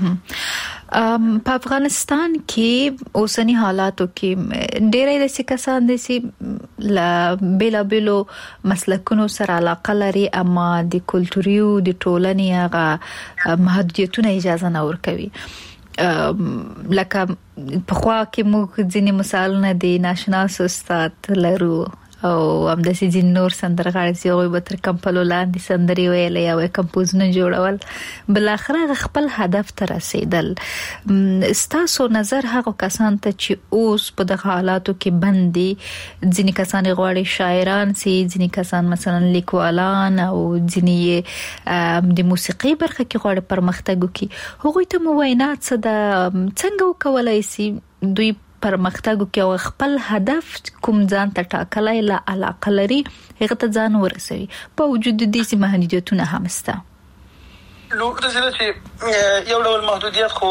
په افغانستان کې اوسنی حالاتو کې ډېرې داسې کسان دي چې له بیلابیلو مسلکونو سره علاقه لري اما د کلتوري او د ټولنې هغه محدودیتونه اجازه نه ورکوي لکه په خوا کې موږ ځینې مثالونه دي ناشناس استاد لرو او همداسې ځینې نور سندرغاړي چې هغوی به تر کمپلو لاندې سندرې ویلې او کمپوزونه جوړول بالاخره خپل هدف ته رسیدل ستاسو نظر هغه کسان ته چې اوس په دغه حالاتو کې بند دي ځینې کسان غواړي شاعران سي ځینې کسان مثلا لیکوالان او ځینې د موسیقي برخه کې غواړي پرمختګ وکړي هغوی ته مو وینا څه ده څنګه وکولای شي دوی پرمختګ کوي خپل هدف کوم ځان ته ټاکلای لا علاقه لري هغه ته ځان ورسوي په وجود د دې محدودیتونه هم شته نو دا چې یو ډول محدودیت خو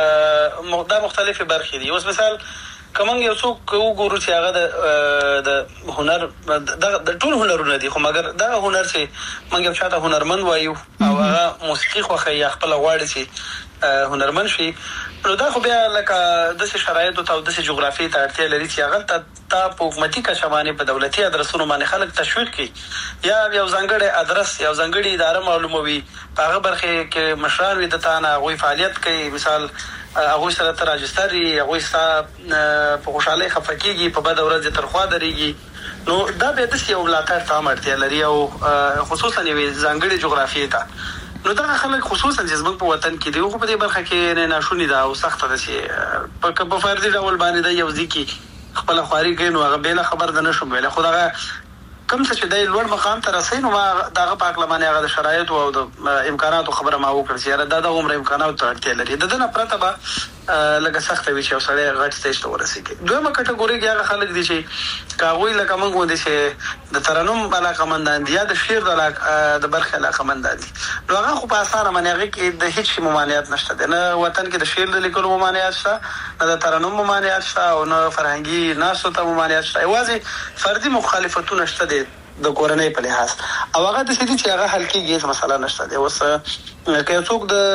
دا مختلفې برخې دي اوس مثال کوم یو څوک وګورو چې هغه د هنر د ټول هنرونه دي خو مګر دا هنر چې موږ یو چاته هنرمند وایو او هغه موسیقي خوښوي یا خپل غواړي چې هنرمند شي نو دا خو بیا لکه داسې شرایطو ته او داسې جغرافیې ته اړتیا لري چې هغه ته په حکومتي کچه باندې په دولتي ادرسونو باندې خلک تشویق کړي یا یو ځانګړی ادرس یو ځانګړې اداره معلوموي په هغه برخې کې مشران وي د تا نه هغوی فعالیت کوي مثال هغوی سره ته راجستر یي هغوی ستا په خوشحالۍ خفه کېږي په بده ورځ یې ترخوا درېږي نو دا بیا داسې یو ملاتړ ته هم اړتیا لري او خصوصا یوې ځانګړې جغرافیې ته نو دغه خلک خصوصا چې زموږ په وطن کې دي خو په دې برخه کې ناشونې ده او سخته ده چې په فردي ډول باندې د یو ځای کې خپله خواري کوي نو هغه بېله خبر ده نه شم ویلی خو دغه کوم څه چې دی لوړ مقام ته رسوي نو ما د هغه په هکله باندې هغه د شرایطو او د امکاناتو خبره ما وکړه چې یاره دا د عمره امکاناتو ته اړتیا لري د ده نه پرته به لکه سخته وي چې یو سړی غټ سټیج ته ورسېږي دویمه کټګوري کې هغه خلک دي چې که هغوی لکه موږ غوندې چې د ترنم علاقهمندان دي یا د شعر د برخې علاقهمندان دي نو هغه خو په اسانه باندې هغې کې د هېڅ شي ممانعت نشته دی نه وطن کې د شعر د لیکلو ممانعت شته نه د ترنم ممانعت شته او نه فرهنګي ناستو ته ممانعت شته یوازې فردي مخالفتونه شته دی د کورنۍ په لحاظ او هغه داسې دي چې هغه حل کېږي هېڅ مسله نشته دی اوس که یو څوک د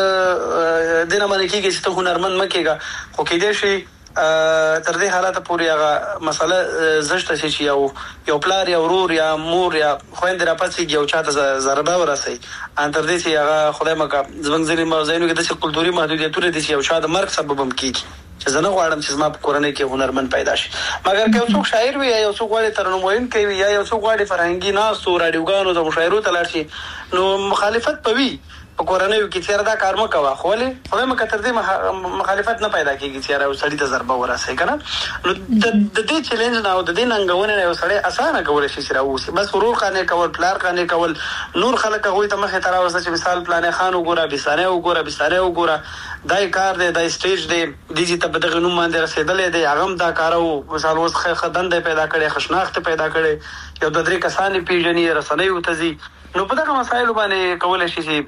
دې نه منع کېږي چې ته هنرمند مه کېږه خو کېدای شي تر دې حالته پورې هغه مسله زشته شي چې یو پلار یا ورور یا مور یا خویندې راپاڅېږي یو چا ته ضربه ورسوي ان تر دې چې هغه خدای مکړه زموږ ځینې ځایونو کې داسې کلتوري محدودیتونه دي چې یو چا د مرګ سبب هم کېږي چې زه نه غواړم چې زما په کورنۍ کې هنرمند پیدا شي مګر که یو څوک شاعر وي یا یو څوک غواړي ترنم ویونکی وي یا یو څوک غواړي فرهنګي ناستو راډیوګانو د مشاعرو ته لاړ شي نو مخالفت به وي په کورنیو کې چې دا کار مه کوه خو ولې خدای مکړه تر دې مخالفت نه پیدا کېږي چې یو سړي ته ضربه ورسوي که نه نو د دې چیلنج نه او د دې ننګونې نه یو سړی اسانه کولی شي چې راووسي بس ورور قانع کول پلار قانع کول نور خلک هغوی ته مخې ته راوسته چې مثال پلانی خان وګوره بستانۍ وګوره دا کار دی دا سټیج دی دې ځای ته په دغه نوم باندې رسېدلی دی هغه هم دا کاره و مثال اوس ښه دنده پیدا کړې ښه شناخت پیدا کړې یو 2-3 کسان یې پېژني رسنیو ته ځي نو په دغه مسایلو باندې کولی شي چې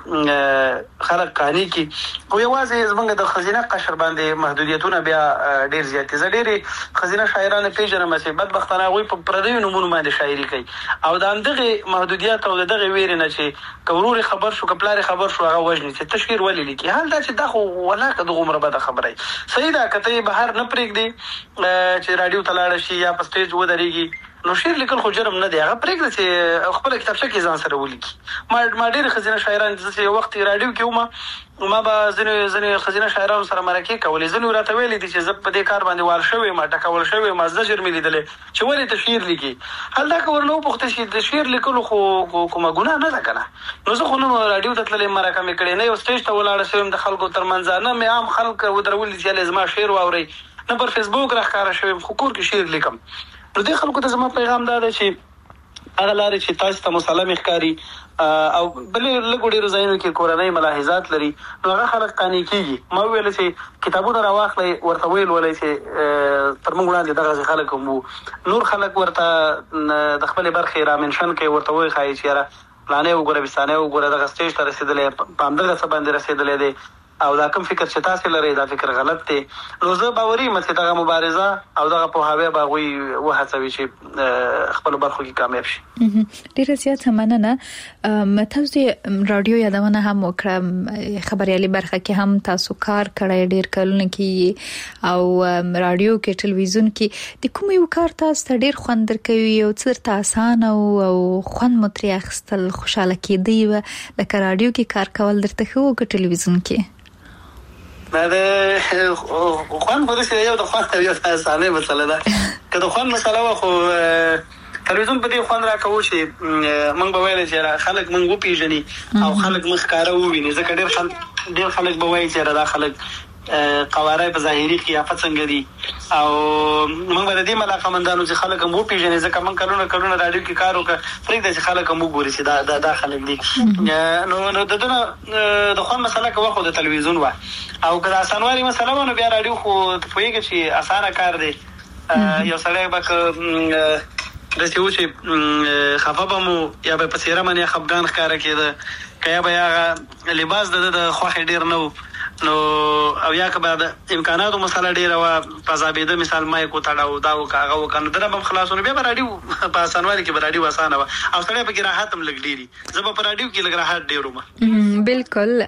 خلک قانع کړي خو یوازې زموږ د ښځینه قشر باندې محدودیتونه بیا ډېر زیات دي زه ډېرې ښځینه شاعرانې پېژنم چې بدبختانه هغوی په پردیو نومونو باندې شاعري کوي او د همدغې محدودیت او د دغې ویرې نه چې که ورور خبر شو که پلار خبر شو هغه وژني چې ته شعر ولې لیکي حال دا چې دا خو ولاکه دغه عمره بده خبره صحیح ده که ته یې بهر نه پرېږدې چې راډیو ته لاړه شي یا په سټیج ودرېږي نو شعر لیکل خو جرم نه دی، هغه پرېږده چې خپله کتابچه کې ځان سره ولیکي. ما ډېرې ښځینه شاعران چې یو وخت راډیو کې وم، ما به ځینې ښځینه شاعرانو سره مرکې کولې. ځینې راته ویلي دي چې زه په دې کار باندې وال شوی یم، ټکول شوی یم، زجر مې لیدلی چې ولې ته شعر لیکي. هلته که ورنه وپوښتې چې د شعر لیکلو خو کومه ګناه نه ده که نه. نو زه خو نه راډیو ته تللی مرکه مې کړې، نه یو سټیج ته ولاړه شوی یم د خلکو تر منځ، نه مې عام خلک ودرولي چې هلې زما شعر واورئ، نه پر فیسبوک راښکاره شوی یم، خو کور کې شعر لیکم. نو دې خلکو ته زما پیغام دا ده چې هغه لارې چې تاسو ته مسلم ښکاري او بلې لږو ډېرو ځایونو کې کورنۍ ملاحظات لري، نو هغه خلک قانع کېږي. ما وویل چې کتابونه راواخلئ، ورته ویل ولئ چې تر موږ وړاندې دغسې خلک هم وو. نور خلک ورته د خپلې برخې را منشن کوي، ورته وایي ښایي چې یاره فلانی وګوره، بستانی وګوره، دغه سټیج ته رسېدلی، په همدغه څه باندې رسېدلی دی، او دا کوم فکر چې تاسې لرئ دا فکر غلط دی. نو زه باوري یم چې دغه مبارزه او دغه پوهاوی به هغوی وهڅوي چې خپلو برخو کې کامیاب شي. ډېره زیاته مننه. تاسو د راډیو یادونه هم وکړه، خبریالي برخه کې هم تاسو کار کړی ډېر کلونه کې، او راډیو کې ټلویزیون کې د کوم یو کار تاسو ته ډېر خوند درکوي او څه درته اسانه او خوند مو ترې اخیستل، خوشحاله کېدی وه، لکه راډیو کې کار کول درته ښه و که ټلویزیون کې؟ دا د خوند خو داسې یو د خوند او یو د اسانۍ مسله ده. که د خوند مسله وه خو تلویزیون په دې خوند راکوو چې موږ به ویلی چې خلک موږ وپېژني او خلک موږ ښکاره وویني، ځکه ډېر خلک به وایي چې دا خلک قواره په ظاهري قیافت څنګه دي، او موږ به د دې علاقمندانو چې خلک هم وپېژني، ځکه موږ کلونه راډیو کې کار وکړه، پرېږده چې خلک هم وګوري چې دا خلک دي. نو د دونه د خوند مسله که وه خو د تلویزیون وه، او که د اسانوالي مسله وه نو بیا راډیو خو ته پوهېږې چې اسانه کار دی. یو سړی به که داسې و چې خفه به مو یا به په څېره باندې خفګان ښکاره کېده، که یا به هغه لباس د ده د خوښې ډېر نه و، نو او یا که به د امکاناتو مسله ډېره وه، په عذابېده مثال مایک وتړه، دا وکړه هغه وکړه، نو دنه به هم خلاص نو بیا به راډیو په اسانوالي کې به راډیو اسانه وه، او سړی پکې راحت هم لږ ډېري. زه به په راډیو کې لږ راحت ډېر وم. بالکل.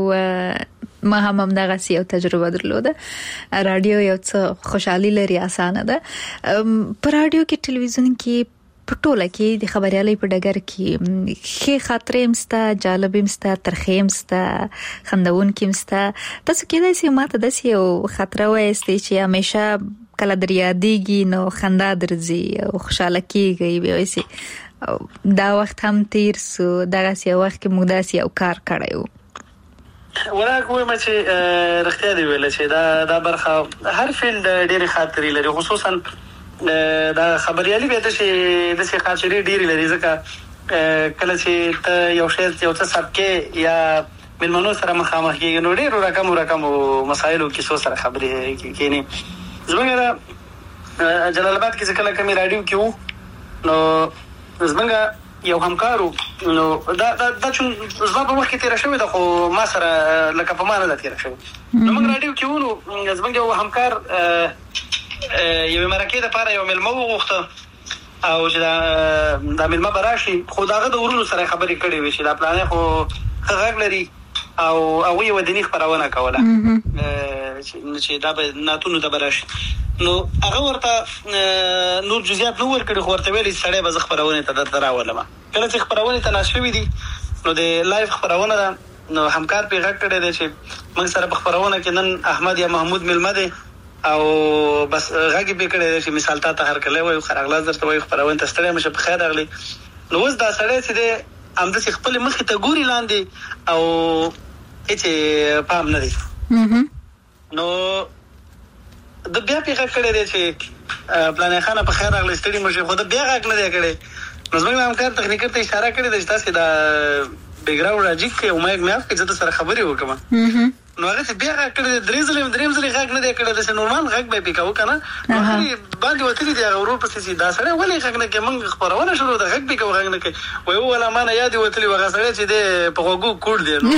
او ما هم دغسې یو تجربه درلوده. راډیو یو څه خوشحالي لري، اسانه ده. په راډیو کې ټلویزیون کې په ټوله کې د خبریالۍ په ډګر کې ښې خاطرې هم شته، جالبې هم شته، ترخې هم شته، خندونکې هم شته. تاسو کېدای شي ماته داسې یو خاطره وایستئ چې همیشه کله در یادېږي نو خندا درځي او خوشحاله کېږئ، بیا وایسي دا وخت هم تیر سو، دغسې یو وخت کې موږ داسې یو کار کړی و. ولاک وایم چې رښتیا دې ویله چې دا برخه هر فیلډ ډېرې خاطرې لري، خصوصا دا خبریالي بیا داسې خاطرې ډېرې لري، ځکه کله چې ته یو شی یو څه ثبت کې یا مېلمنو سره مخامخ کېږي نو ډېرو رقمو مسایلو کیسو سره خبرې کېني. زموږ جلال آباد کې چې کله کمې راډیو کې وو نو زموږ یو همکارو، نو دا چون زما په وخت کې تېره شوې ده خو ما سره لکه په ما نه ده تېره شوې. نو موږ راډیو کې وو، نو زموږ یو همکار یوې مرکې دپاره یو مېلمه وغوښته، او چې دا مېلمه به راشي، خو د هغه د ورونو سره خبرې کړې وې چې دا پلانی خو ښه غږ لري، او هغوی یوه دیني خپرونه کوله چې دا به نعتونو ته به راشي. نو هغه ورته نور جزئیات نه ورکړي، خو ورته ویلي چې سړی به زه خپرونې ته درته راولم. کله چې خپرونې ته ناست شوي دي نو د لایف خپرونه ده، نو همکار پرې غږ کړی دی چې موږ سره په خپرونه کې نن احمد یا محمود مېلمه دی، او بس غږ یې پرې کړی دی چې مثال تا ته هرکلی وایو، ښه راغلاست درته وایو، خپرونې ته ستړی مه شه، په خیر راغلی. نو اوس دا سړی چې دی همداسې خپلې مخې ته ګوري لاندې او هېڅ پام نه دی. نو د بیا پې غږ کړی دی چې پلانی خانه په خیر راغلی، ستړي مه شئ، خو د بیا غږ نه دی کړی. نو زموږ همکار تخنیکر ته اشاره کړې ده چې تاسې دا بیکګراونډ راجیګ کړئ او مایک مې اف کړئ، زه در سره خبرې وکړم. نو هغه چې بیا غږ کړی دی، درېیم ځلې غږ نه دی کړی، داسې نورمال غږ به یې پې کوو که نه. نو هغه باندې وتلي دي هغه ورور پسې چې دا سړی ولې غږ نه کوي، موږ خپرونه شروع ده غږ پې کوو غږ نه کوي. وایي وویل ما نه یاد یې وتلي و، هغه سړی چې دی په غوږو کوړ دی. نو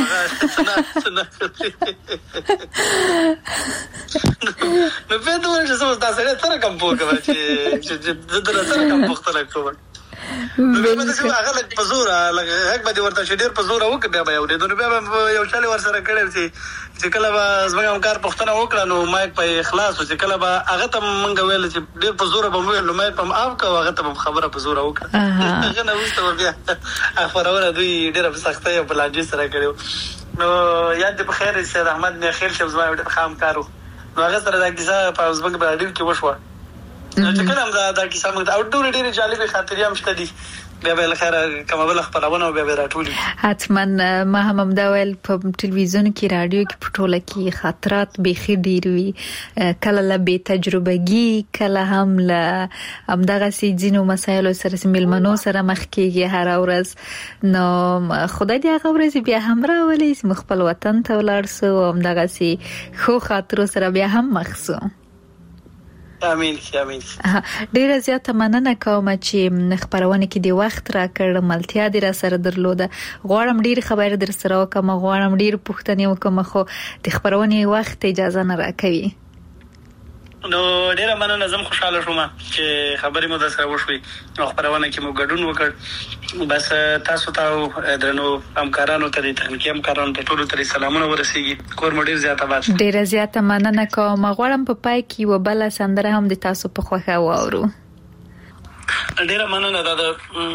نو بیا ته وایي چې زه اوس دا سړی څه رقم پوه کوم چې زه در څه رقم پوښتنه کوم. نو بیا به داسې هغه لږ په زوره لږ غږ به دې ورته چې ډېر په زوره وکړه بیا به یې اورېدو نو بیا به یو چل یې ورسره کړی چې کله به زموږ همکار پوښتنه وکړه نو مایک په خلاص و چې کله به هغه ته مونږ ویل چې ډېر په زوره به مو ویل نو مایک به م آف کړه او هغه ته به خبره په زوره وکړه هغه نه وروسته به بیا خپرونه دوی ډېره په سختۍ او په لانجې سره کړې نو یاد دې په خیر سید احمد میاخیل صاحب زما یو ډېر ښه همکار و نو هغه سره دا کیسه په زموږ په راډیو کې وشوه نو چې کله هم دا کیسه موږ او ډېرې جالبې خاطرې هم شته دي بیا به له خیره کومه بله خپرونه بیا به راټولي حتما ما هم همدا ویل په ټلویزیون کې راډیو کې په ټوله کې خاطرات بیخي ډېر وي کله له بې تجربګي کله هم له همدغسې ځینو مسایلو سره میلمنو سره مخ کېږي هره ورځ نو خدای دې هغه ورځې بیا هم راولي چې موږ خپل وطن ته ولاړ سو او همدغسې ښو خاطرو سره بیا هم مخ سو امين ډیره زیاته مننه کوم چې خبرونه کې د وخت را کړ ملتیا دې را سره درلوده غواړم ډیر خبر در سره وکم غواړم ډیر پوښتنې وکم خو د خبرونه وخت اجازه نه راکوي نو ډیره مننه زم خوشاله شوم چې خبرې مو در سره وشوي نو خبرونه کې مو ګډون وکړ بس تاسو ته درنو همکارانو ته د تخنیکی همکارانو ته ټول ته سلامونه ورسیږي کور مو ډیر زیاته بات ډیره زیاته مننه کوم غواړم په پای کې وبله سندره هم د تاسو په خوښه واورو ډیره مننه دا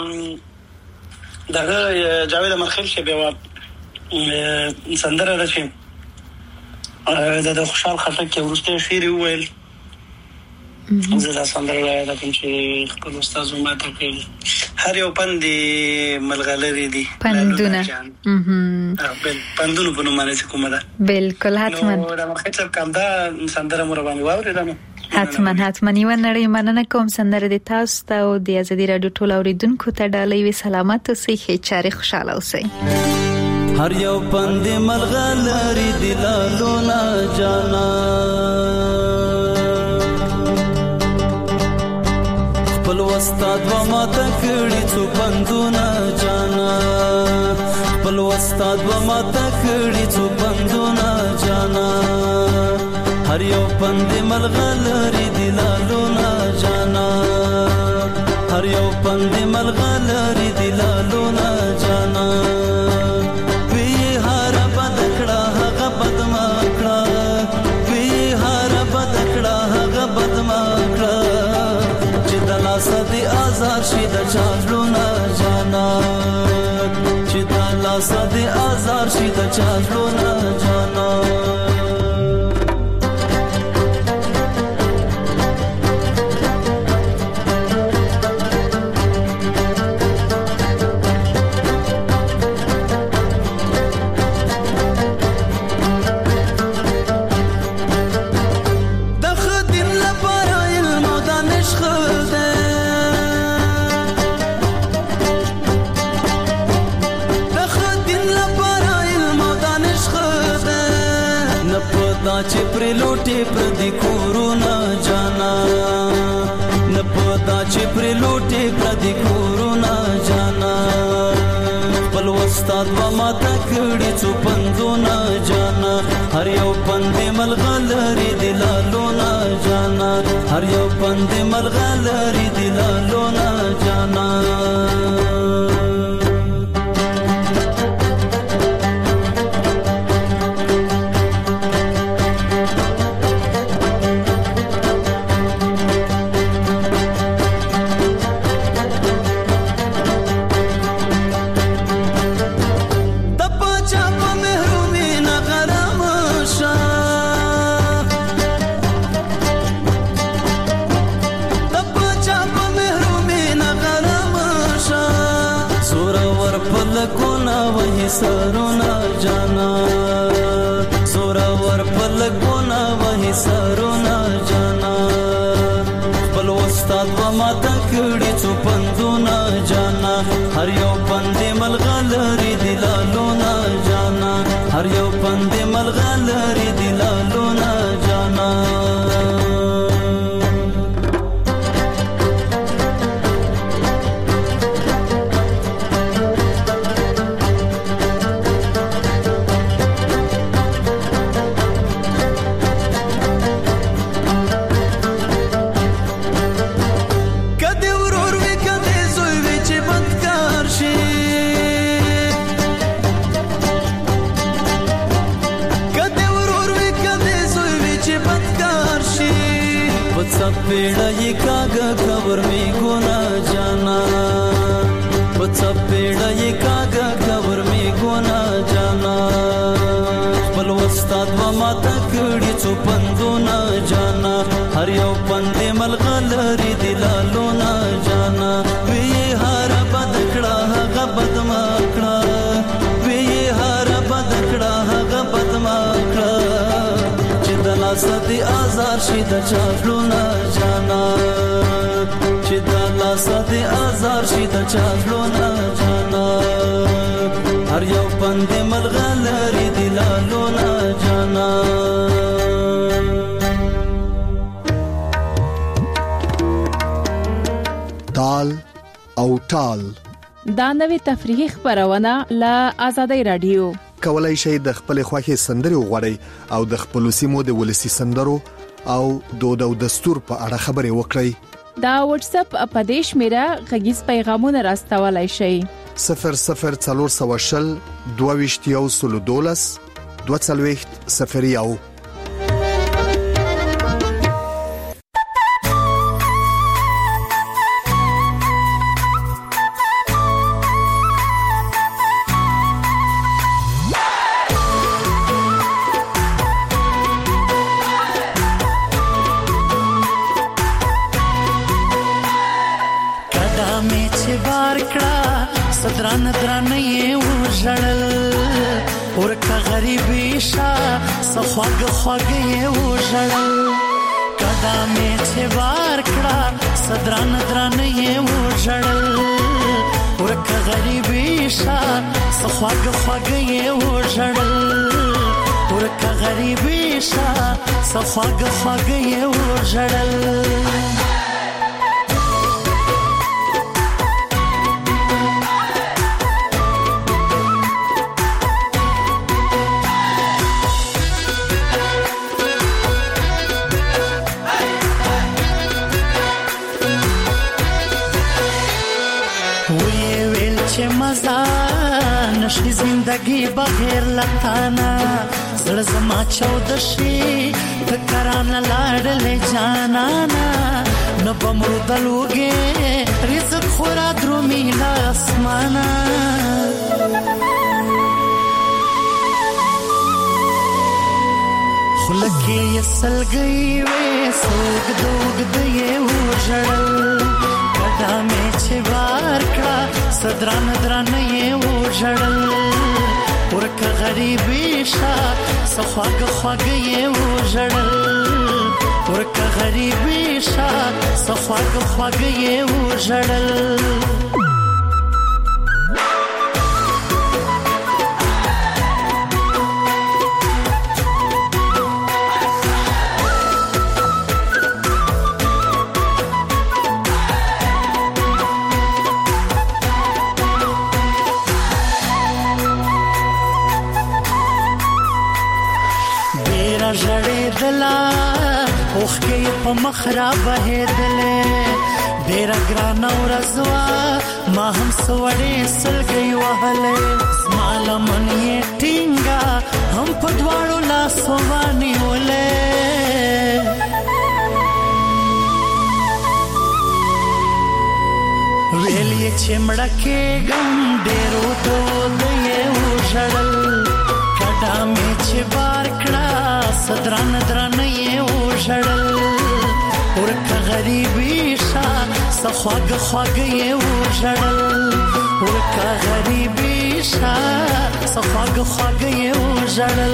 جاوید مرخیل چې بیا سندره ده چې د خوشحال خټک کې ورسته شعر وویل زه دا سندره دا کوم چې خپل استاد ماته کوي هر یو پندې ملغلري دي پندونه پندونه په نوم باندې کومه ده بالکل حتما نو دا مخکې کوم دا سندره مور باندې واورېدم حتما یو نړۍ مننه کوم سندره د تاسو ته او د ازادي رادیو ټول اوریدونکو ته ډالۍ وي سلامت اوسئ چاري خوشاله اوسئ هر یو پندې ملغلري دي لالونه جانا خپل استاد و ماته کړي څو پندونه جانا خپل استاد و ماته کړي څو پندونه جانا هر یو پندې ملغلري دي لالونه جانا هر یو پندې ملغلري دي لالونه جانا صدی آزاد شي د چازلونه جانا چې د الله صدی آزاد شي د چازلونه جانا چې پر لوټي پر دې کورونا جانا نه پتا چې پر لوټي پر دې کورونا جانا خپل استاد و ماته کړي څو پندونه جانا هر یو پندې ملغلري دي لالونه جانا هر یو پندې ملغلري دي لالونه جانا سرونا جانا سورا ور پلګونا وਹੀ سرونا جانا خپل استاد و ماته کړي څو پندونه جانا هر یو پندې ملغلري دي لالونه جانا هر یو پندې ملغلري دي لالونه جانا चपेड़ाई कागा खबर में गोना जाना, वो चपेड़ाई कागा खबर में गोना जाना, बलवस्ताद व माता कड़ी चुपंदो ना जाना, हर यौ पंदे मलगलरी दिलालो ना जाना, वे ये हारा बदकड़ा हगा बदमाकड़ा, वे ये हारा बदकड़ा हगा बदमाकड़ा, चिदला सदी आजार शिदा चालो ना जाना, चिदला सदी आजार शिदा चालो ना जाना, हर यौ पंदे मलगलरी दिलालो ना जाना. تال او ټال دا نوې تفریحي خبرونه له آزادۍ رادیو. کولای شئ د خپل خوښي سندري وغوړئ او د خپل سیمو د ولسی سندرو او دود او دستور په اړه خبرې وکړئ. دا واتس اپ اپدیش میرا غږیز پیغامونه راستولای شئ. 0040 22 22 دران دران یې وژړل ورکه غریبي شا سخواګ خواګ یې وژړل کدا مې چې بار کړه صدران دران یې وژړل ورکه غریبي شا سخواګ خواګ یې وژړل ورکه غریبي شا سخواګ خواګ یې وژړل. نشي زندگی بغیر لتانا زړه زما چودشي فکران لاړلې جانانا نو بمردلوګي رزق خورا درومي لا اسمانا خلکه یسلګي وې سوګ دوګ دې وژړل کدا مې چې بار کړه صدران دران یې وژړل ورکه غریبي شا سخواګ خواګ یې وژړل ورکه غریبي شا سخواګ خواګ یې وژړل. اوخ کې په مخرب هېدلې ډېر ګران ورځوا ما هم سوړې سلګي وهلې سمالمن یې ټینګا هم په دواړو لاسو باندې ولې ویلې چې مړکه ګم ډېرو دود یې وژړل کډا مې چې بار کړه صدران دران یې وژړل ورکه غریبي شا سخواګ خواګ یې وژړل ورکه غریبي شا سخواګ خواګ یې وژړل.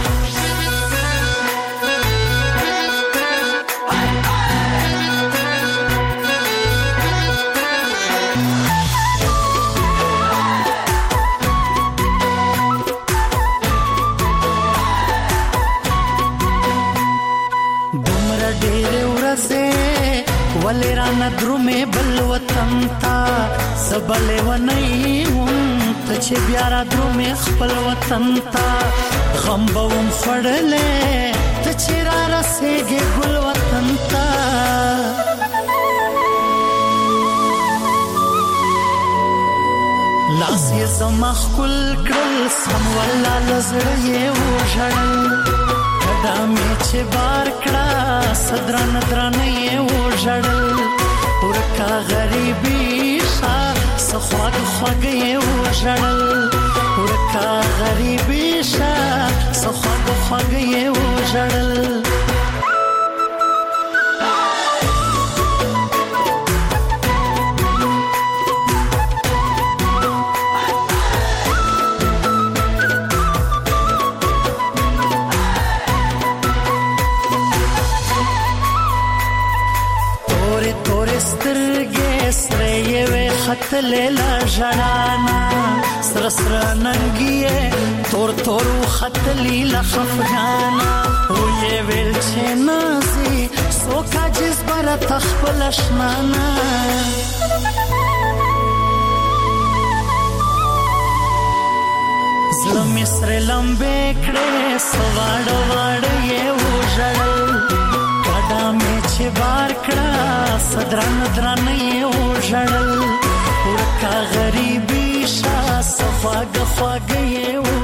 ولې رانه درومې بل وطن تا سبلې ونی ته چې بیا را درومې خپل وطن تا غم به وم خړلې ته چې را رسېږې ګل وطن تا لاس یې زما ښکل کړل سم والله له زړه یې وژړل کډه مې چې بار کړه صدران درانه یې وژړل ورکا غریبي شا سخواګ خواګ یې وژړل ورکا غریبي شا سخواګ خواګ یې وژړل خطلیلا جڑانا سر سر ننگیے تور تورو خطلیلا خفگانا وی ویل چه نازی سوکا جز برا تخبلشنانا زلمی سر لمبے کڑے سواڑ واڑ یہ وہ جڑل کڑا میں چه بار کڑا صدران دران یہ وہ جڑل ورکا غریبی شا صفاق خواق یې